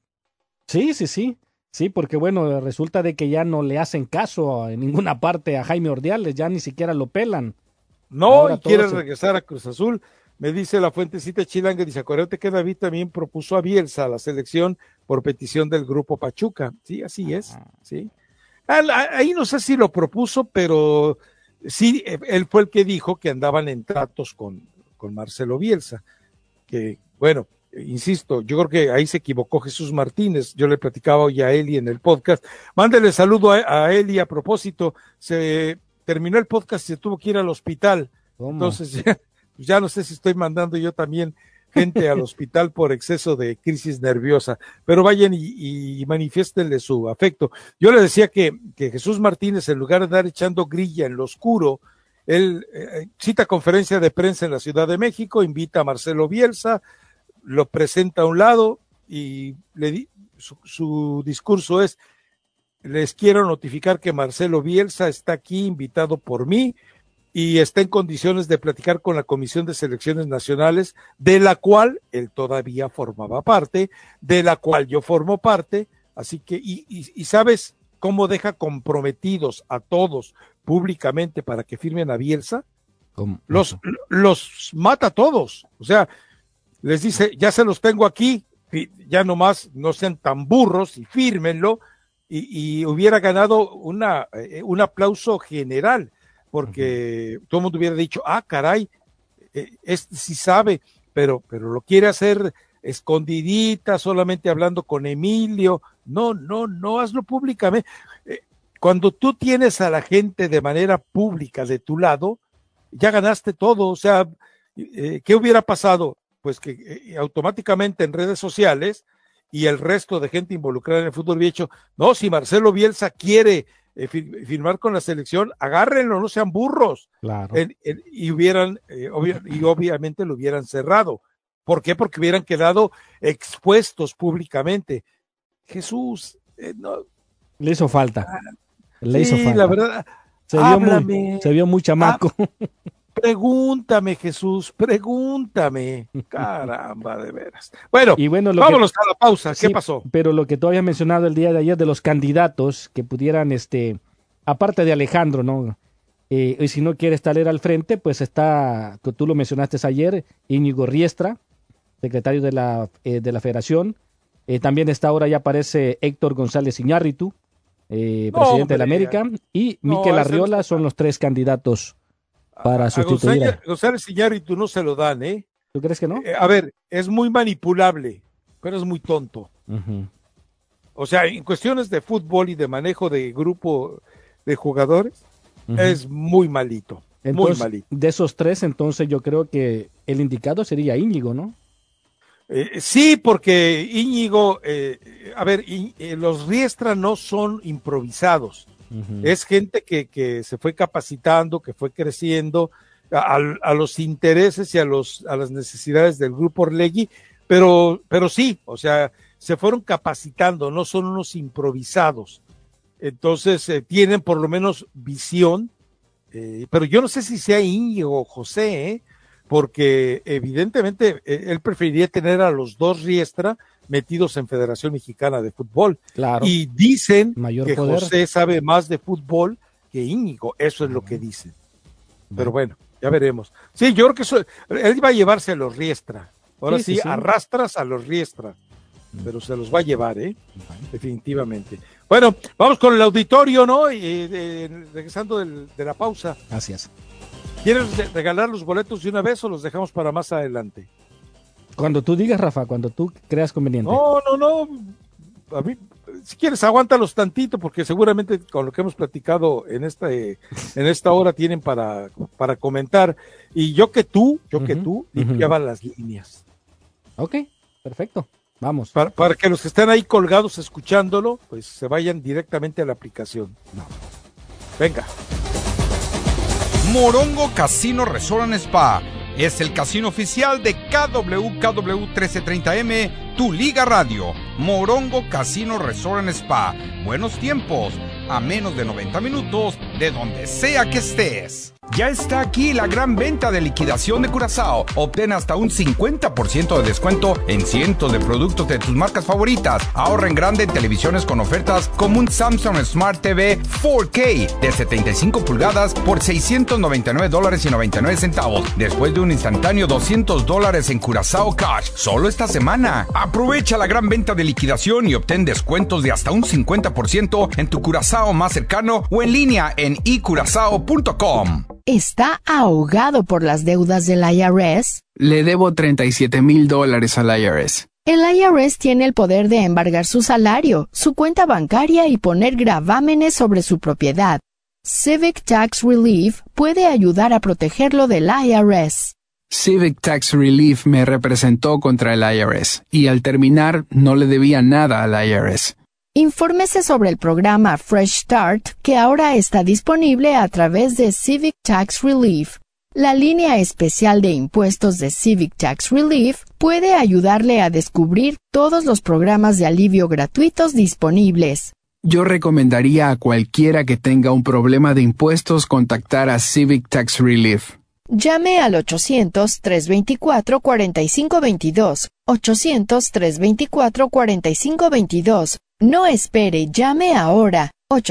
Sí, porque bueno, resulta de que ya no le hacen caso en ninguna parte a Jaime Ordiales, ya ni siquiera lo pelan. No, y quiere regresar a Cruz Azul. Me dice la fuentecita chilanga, dice, acuérdate que David también propuso a Bielsa a la selección por petición del grupo Pachuca. Sí, así es, sí. Ahí no sé si lo propuso, pero sí, él fue el que dijo que andaban en tratos con Marcelo Bielsa, que bueno, insisto, yo creo que ahí se equivocó Jesús Martínez. Yo le platicaba hoy a Eli en el podcast. Mándele saludo a Eli a propósito. Se terminó el podcast y se tuvo que ir al hospital. ¿Cómo? Entonces ya no sé si estoy mandando yo también gente al hospital por exceso de crisis nerviosa, pero vayan y manifiéstenle su afecto. Yo le decía que Jesús Martínez, en lugar de andar echando grilla en lo oscuro, él cita conferencia de prensa en la Ciudad de México, invita a Marcelo Bielsa, lo presenta a un lado y su discurso es: les quiero notificar que Marcelo Bielsa está aquí invitado por mí y está en condiciones de platicar con la Comisión de Selecciones Nacionales, de la cual él todavía formaba parte, de la cual yo formo parte, así que, y ¿sabes cómo deja comprometidos a todos públicamente para que firmen a Bielsa? Los mata a todos, o sea, les dice, ya se los tengo aquí, ya nomás no sean tan burros y fírmenlo, y hubiera ganado un aplauso general, porque todo el mundo hubiera dicho, caray, este sí sabe, pero lo quiere hacer escondidita, solamente hablando con Emilio. No, hazlo públicamente. Cuando tú tienes a la gente de manera pública de tu lado, ya ganaste todo. O sea, ¿qué hubiera pasado? Pues que automáticamente en redes sociales y el resto de gente involucrada en el fútbol hubiera dicho, no, si Marcelo Bielsa quiere firmar con la selección, agárrenlo, no sean burros. Claro. Y obviamente lo hubieran cerrado. ¿Por qué? Porque hubieran quedado expuestos públicamente. Jesús, no. Le hizo falta. Sí, la verdad. Se vio muy chamaco. Pregúntame, Jesús, pregúntame. Caramba, de veras. Bueno, vámonos a la pausa. ¿Qué pasó? Pero lo que tú habías mencionado el día de ayer de los candidatos que pudieran, aparte de Alejandro, ¿no? Y si no quiere estar al frente, pues está, que tú lo mencionaste ayer, Íñigo Riestra, secretario de la Federación. También está ahora, ya aparece Héctor González Iñárritu, presidente de la América, y Mikel Arriola, son los tres candidatos para sustituir a González Iñárritu. No se lo dan, ¿eh? ¿Tú crees que no? A ver, es muy manipulable, pero es muy tonto. Uh-huh. O sea, en cuestiones de fútbol y de manejo de grupo de jugadores, uh-huh, es muy malito. Entonces, muy malito. De esos tres, entonces yo creo que el indicado sería Íñigo, ¿no? Sí, porque Íñigo, los Riestra no son improvisados. Uh-huh. Es gente que se fue capacitando, que fue creciendo a los intereses y a las necesidades del grupo Orlegui, pero sí, o sea, se fueron capacitando, no son unos improvisados. Entonces tienen por lo menos visión, pero yo no sé si sea Íñigo o José, porque evidentemente él preferiría tener a los dos Riestra metidos en Federación Mexicana de Fútbol. Claro. Y dicen Mayor que poder. José sabe más de fútbol que Íñigo, eso es lo que dicen. Pero bueno, ya veremos. Sí, yo creo que él va a llevarse a los Riestra. Ahora sí, arrastras a los Riestra, pero se los va a llevar, definitivamente. Bueno, vamos con el auditorio, ¿no? Regresando de la pausa. Gracias. ¿Quieres regalar los boletos de una vez o los dejamos para más adelante? Cuando tú digas, Rafa, cuando tú creas conveniente. No. A mí, si quieres, aguántalos tantito, porque seguramente con lo que hemos platicado en esta hora tienen para comentar. Y yo que tú limpiaba las líneas. Ok, perfecto. Vamos. Para que los que están ahí colgados escuchándolo, pues se vayan directamente a la aplicación. No. Venga. Morongo Casino Resort and Spa es el casino oficial de KWKW 1330M, tu Liga Radio. Morongo Casino Resort and Spa. Buenos tiempos, a menos de 90 minutos de donde sea que estés. Ya está aquí la gran venta de liquidación de Curazao. Obtén hasta un 50% de descuento en cientos de productos de tus marcas favoritas. Ahorra en grande en televisiones con ofertas como un Samsung Smart TV 4K de 75 pulgadas por $699.99, después de un instantáneo $200 en Curazao Cash. Solo esta semana. Aprovecha la gran venta de liquidación y obtén descuentos de hasta un 50% en tu Curazao más cercano o en línea en icurazao.com. ¿Está ahogado por las deudas del IRS? Le debo $37,000 al IRS. El IRS tiene el poder de embargar su salario, su cuenta bancaria y poner gravámenes sobre su propiedad. Civic Tax Relief puede ayudar a protegerlo del IRS. Civic Tax Relief me representó contra el IRS y al terminar no le debía nada al IRS. Infórmese sobre el programa Fresh Start, que ahora está disponible a través de Civic Tax Relief. La línea especial de impuestos de Civic Tax Relief puede ayudarle a descubrir todos los programas de alivio gratuitos disponibles. Yo recomendaría a cualquiera que tenga un problema de impuestos contactar a Civic Tax Relief. Llame al 800-324-4522. 800-324-4522. No espere, llame ahora.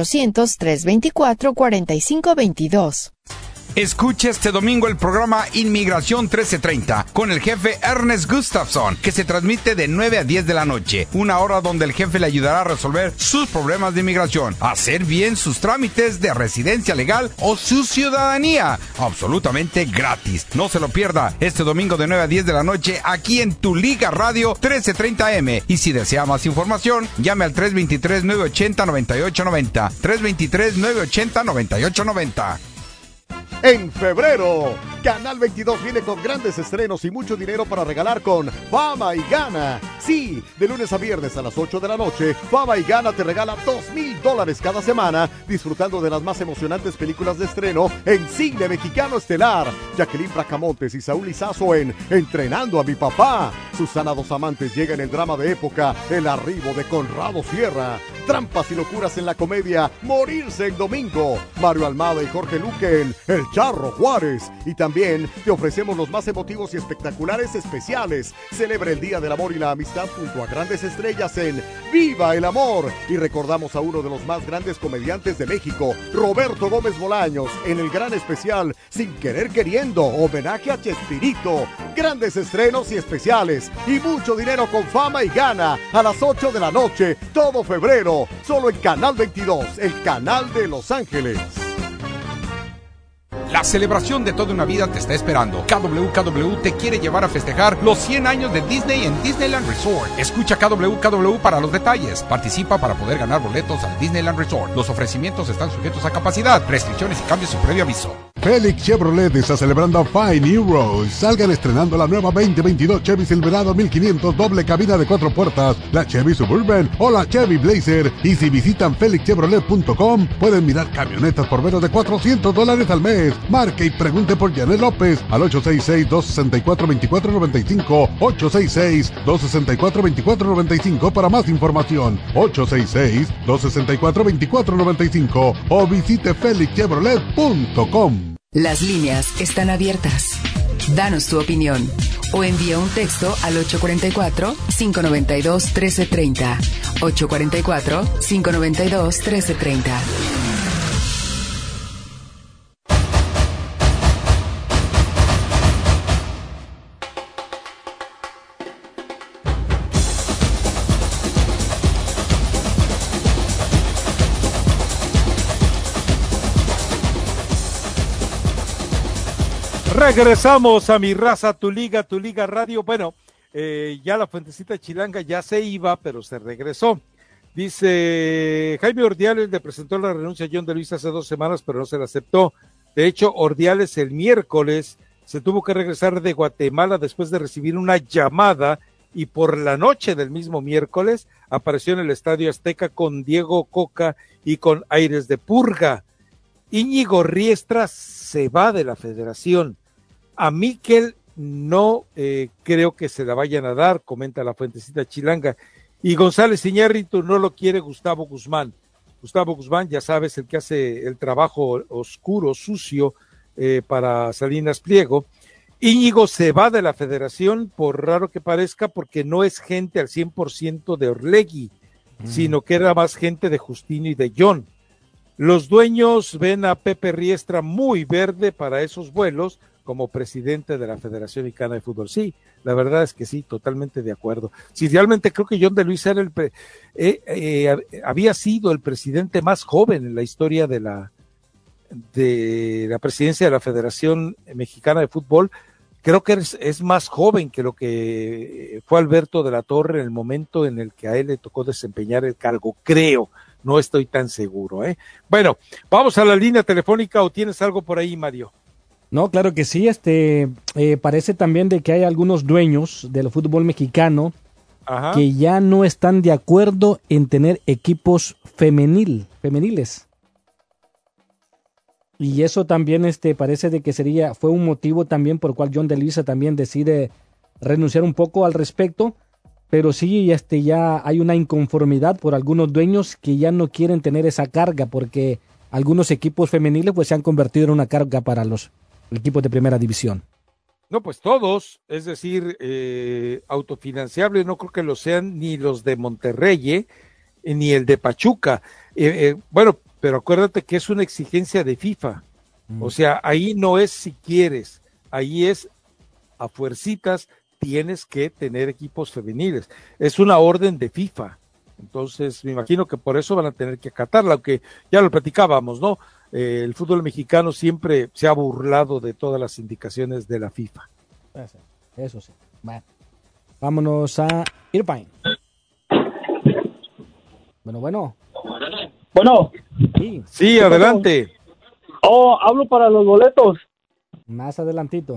800-324-4522. Escuche este domingo el programa Inmigración 1330 con el jefe Ernest Gustafson, que se transmite de 9 a 10 de la noche, una hora donde el jefe le ayudará a resolver sus problemas de inmigración, hacer bien sus trámites de residencia legal o su ciudadanía, absolutamente gratis. No se lo pierda este domingo de 9 a 10 de la noche aquí en Tu Liga Radio 1330M. Y si desea más información, llame al 323-980-9890. 323-980-9890. En febrero, Canal 22 viene con grandes estrenos y mucho dinero para regalar con Fama y Gana. Sí, de lunes a viernes a las 8 de la noche, Fama y Gana te regala $2,000 cada semana, disfrutando de las más emocionantes películas de estreno en cine mexicano estelar. Jacqueline Bracamontes y Saúl Lizazo en Entrenando a mi papá. Susana Dos Amantes llega en el drama de época El arribo de Conrado Sierra. Trampas y locuras en la comedia Morirse en domingo. Mario Almada y Jorge Luque en El Charro Juárez. Y también te ofrecemos los más emotivos y espectaculares especiales. Celebra el Día del Amor y la Amistad junto a grandes estrellas en ¡Viva el Amor! Y recordamos a uno de los más grandes comediantes de México, Roberto Gómez Bolaños, en el gran especial Sin Querer Queriendo, homenaje a Chespirito. Grandes estrenos y especiales y mucho dinero con Fama y Gana a las 8 de la noche, todo febrero, solo en Canal 22, el canal de Los Ángeles. La celebración de toda una vida te está esperando. KWKW te quiere llevar a festejar los 100 años de Disney en Disneyland Resort. Escucha KWKW para los detalles. Participa para poder ganar boletos al Disneyland Resort. Los ofrecimientos están sujetos a capacidad, restricciones y cambios sin previo aviso. Félix Chevrolet está celebrando Five New Roads. Salgan estrenando la nueva 2022 Chevy Silverado 1500 doble cabina de 4 puertas, la Chevy Suburban o la Chevy Blazer. Y si visitan felixchevrolet.com pueden mirar camionetas por menos de $400 al mes. Marque y pregunte por Janet López al 866-264-2495, 866-264-2495 para más información, 866-264-2495 o visite felixchevrolet.com. Las líneas están abiertas. Danos tu opinión o envía un texto al 844-592-1330. 844-592-1330. Regresamos a Mi Raza, Tu Liga Radio. Bueno, ya la Fuentecita Chilanga ya se iba, pero se regresó. Dice, Jaime Ordiales le presentó la renuncia a John de Luis hace 2 semanas, pero no se la aceptó. De hecho, Ordiales el miércoles se tuvo que regresar de Guatemala después de recibir una llamada y por la noche del mismo miércoles apareció en el Estadio Azteca con Diego Coca y con aires de purga. Íñigo Riestra se va de la federación. A Miquel no creo que se la vayan a dar, comenta la Fuentecita Chilanga. Y González Iñárritu no lo quiere Gustavo Guzmán. Gustavo Guzmán, ya sabes, el que hace el trabajo oscuro, sucio para Salinas Pliego. Íñigo se va de la federación, por raro que parezca, porque no es gente al 100% de Orlegui, sino que era más gente de Justino y de John. Los dueños ven a Pepe Riestra muy verde para esos vuelos como presidente de la Federación Mexicana de Fútbol. Sí, la verdad es que sí, totalmente de acuerdo. Sí, realmente creo que John de Luisa era había sido el presidente más joven en la historia de la presidencia de la Federación Mexicana de Fútbol. Creo que es más joven que lo que fue Alberto de la Torre en el momento en el que a él le tocó desempeñar el cargo, creo. No estoy tan seguro, ¿eh? Bueno, vamos a la línea telefónica, ¿o tienes algo por ahí, Mario? No, claro que sí. Parece también de que hay algunos dueños del fútbol mexicano que ya no están de acuerdo en tener equipos femeniles. Y eso también parece de que fue un motivo también por el cual John de Luisa también decide renunciar un poco al respecto, pero sí ya hay una inconformidad por algunos dueños que ya no quieren tener esa carga, porque algunos equipos femeniles pues se han convertido en una carga para los equipos de primera división. No, pues todos, es decir, autofinanciables, no creo que lo sean ni los de Monterrey, ni el de Pachuca. Bueno, pero acuérdate que es una exigencia de FIFA. O sea, ahí no es si quieres, ahí es a fuercitas tienes que tener equipos femeniles. Es una orden de FIFA. Entonces, me imagino que por eso van a tener que acatarla, aunque ya lo platicábamos, ¿no? El fútbol mexicano siempre se ha burlado de todas las indicaciones de la FIFA. Eso sí. Bueno, vámonos a Irvine. Bueno. Bueno. Sí, adelante. Hablo para los boletos. Más adelantito.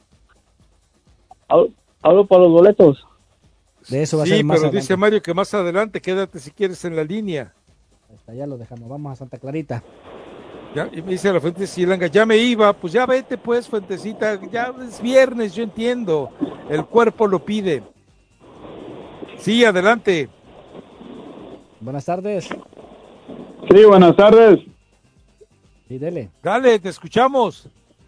Hablo para los boletos. De eso va a ser más pero adelante. Dice Mario que más adelante, quédate si quieres en la línea. Hasta ya lo dejamos, vamos a Santa Clarita. Ya, y me dice la Fuente Silanga, ya me iba, pues ya vete pues, Fuentecita, ya es viernes, yo entiendo, el cuerpo lo pide. Sí, adelante. Buenas tardes. Sí, buenas tardes. Sí, dele. Dale, te escuchamos.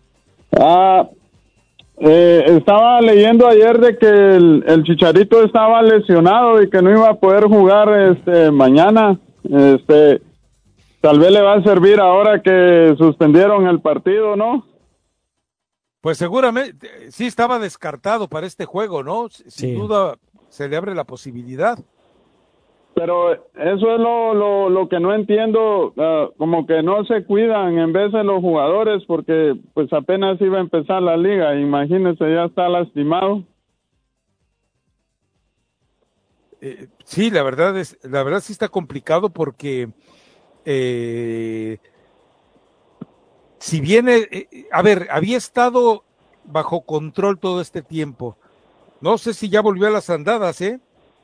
Estaba leyendo ayer de que el Chicharito estaba lesionado y que no iba a poder jugar mañana. Tal vez le va a servir ahora que suspendieron el partido, ¿no? Pues seguramente, sí estaba descartado para este juego, ¿no? Sin duda se le abre la posibilidad. Pero eso es lo que no entiendo, como que no se cuidan en vez de los jugadores, porque pues apenas iba a empezar la liga, imagínense, ya está lastimado. Sí, la verdad sí está complicado porque si viene, había estado bajo control todo este tiempo. No sé si ya volvió a las andadas, ¿eh?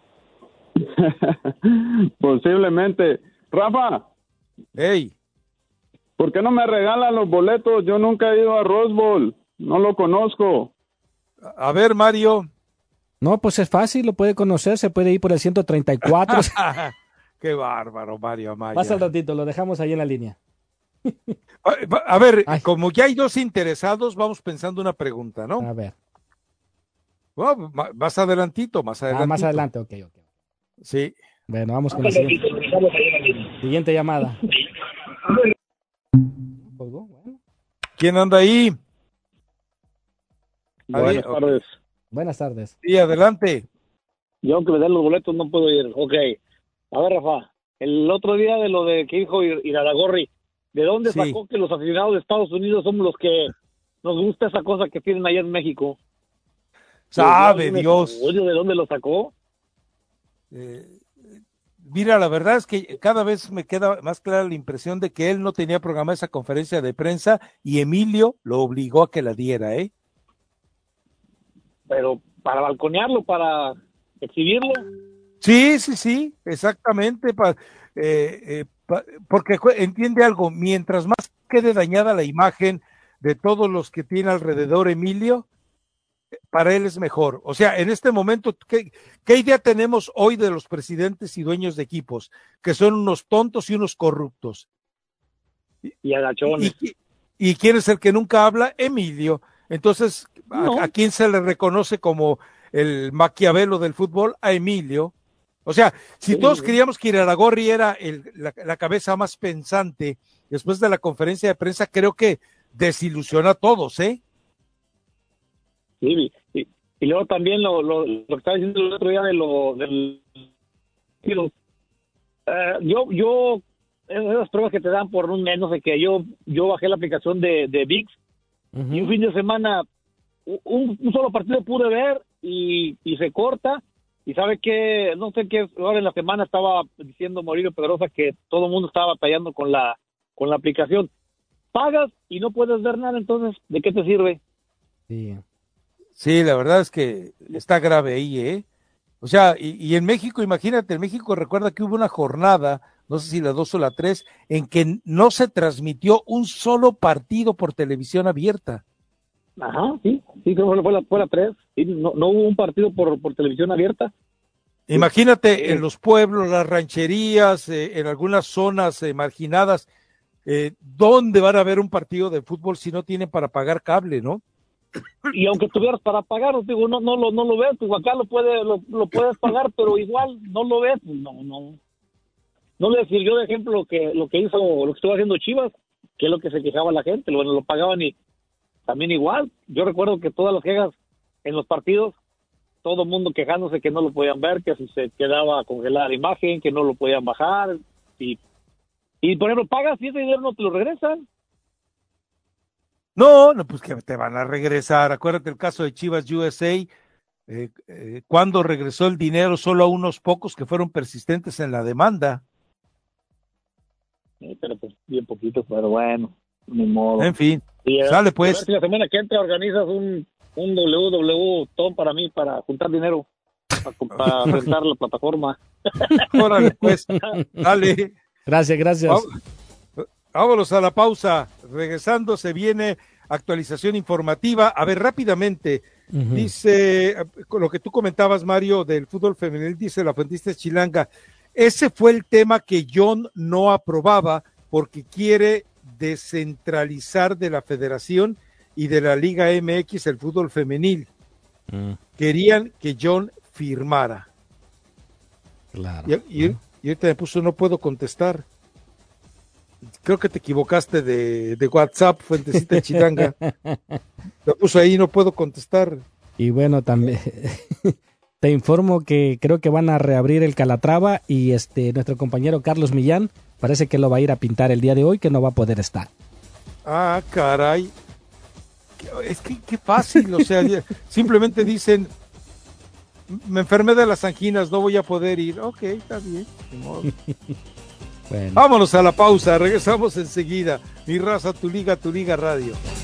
Posiblemente. Rafa. Hey. ¿Por qué no me regalan los boletos? Yo nunca he ido a Rose Bowl. No lo conozco. A ver, Mario. No, pues es fácil, lo puede conocer, se puede ir por el 134. Qué bárbaro, Mario Amaya. Más al ratito, lo dejamos ahí en la línea. A ver, como ya hay dos interesados, vamos pensando una pregunta, ¿no? A ver. Bueno, más adelantito. Más adelante, ok. Sí. Bueno, vamos con la siguiente llamada. ¿Quién anda ahí? Buenas tardes. Buenas tardes. Sí, adelante. Yo, aunque me den los boletos, no puedo ir. Ok. A ver, Rafa, el otro día de lo de que dijo Iraragorri, ¿de dónde sacó que los aficionados de Estados Unidos somos los que nos gusta esa cosa que tienen allá en México? Sabe Dios. ¿De dónde lo sacó? Mira, la verdad es que cada vez me queda más clara la impresión de que él no tenía programada esa conferencia de prensa y Emilio lo obligó a que la diera, ¿eh? Pero para balconearlo, para exhibirlo. Sí, exactamente. Porque entiende algo, mientras más quede dañada la imagen de todos los que tiene alrededor Emilio, para él es mejor. O sea, en este momento, ¿qué idea tenemos hoy de los presidentes y dueños de equipos? Que son unos tontos y unos corruptos. Y agachones. ¿Y quién es el que nunca habla? Emilio. Entonces, ¿a quién se le reconoce como el Maquiavelo del fútbol? A Emilio. O sea, si todos creíamos que Iraragorri era la cabeza más pensante después de la conferencia de prensa, creo que desilusiona a todos, ¿eh? Sí, y luego también lo que estaba diciendo el otro día yo esas pruebas que te dan por un mes, no sé qué, yo bajé la aplicación de ViX y un fin de semana un solo partido pude ver y se corta. Y sabe que, no sé qué, ahora en la semana estaba diciendo Maurilio Pedrosa que todo el mundo estaba batallando con la aplicación. Pagas y no puedes ver nada, entonces, ¿de qué te sirve? Sí, la verdad es que está grave ahí, ¿eh? O sea, y en México, imagínate, en México recuerda que hubo una jornada, no sé si la 2 o la 3, en que no se transmitió un solo partido por televisión abierta. Ajá, sí, creo que fue la 3. Sí, no hubo un partido por televisión abierta. Imagínate en los pueblos, las rancherías, en algunas zonas marginadas, ¿dónde van a ver un partido de fútbol si no tienen para pagar cable, no? Y aunque tuvieras para pagar, digo, no lo ves, pues acá lo puedes pagar, pero igual no lo ves, pues no le sirvió de ejemplo lo que estuvo haciendo Chivas, que es lo que se quejaba la gente, bueno, lo pagaban y también igual. Yo recuerdo que todas las quejas en los partidos, todo el mundo quejándose que no lo podían ver, que si se quedaba congelada la imagen, que no lo podían bajar, y por ejemplo, pagas y ese dinero no te lo regresan. No, pues que te van a regresar. Acuérdate el caso de Chivas USA, cuando regresó el dinero solo a unos pocos que fueron persistentes en la demanda. Pero pues bien poquito, pero bueno, ni modo. En fin, sale pues. A ver si la semana que entra organizas un WW Tom para mí, para juntar dinero, para rentar la plataforma. Órale pues, dale. Gracias. Vámonos a la pausa. Regresando se viene actualización informativa. A ver, rápidamente, dice, con lo que tú comentabas, Mario, del fútbol femenil, dice la fuentista Chilanga, ese fue el tema que John no aprobaba porque quiere descentralizar de la federación y de la Liga MX el fútbol femenil. Querían que John firmara. Claro. Y ahorita me puso, no puedo contestar. Creo que te equivocaste de WhatsApp, fuentecita Chilanga. Me puso ahí, no puedo contestar. Y bueno, también te informo que creo que van a reabrir el Calatrava y nuestro compañero Carlos Millán parece que lo va a ir a pintar el día de hoy, que no va a poder estar. Ah, caray. Es que qué fácil, o sea, simplemente dicen, me enfermé de las anginas, no voy a poder ir. Ok, está bien. Bueno. Vámonos a la pausa, regresamos enseguida. Mi raza, tu liga radio.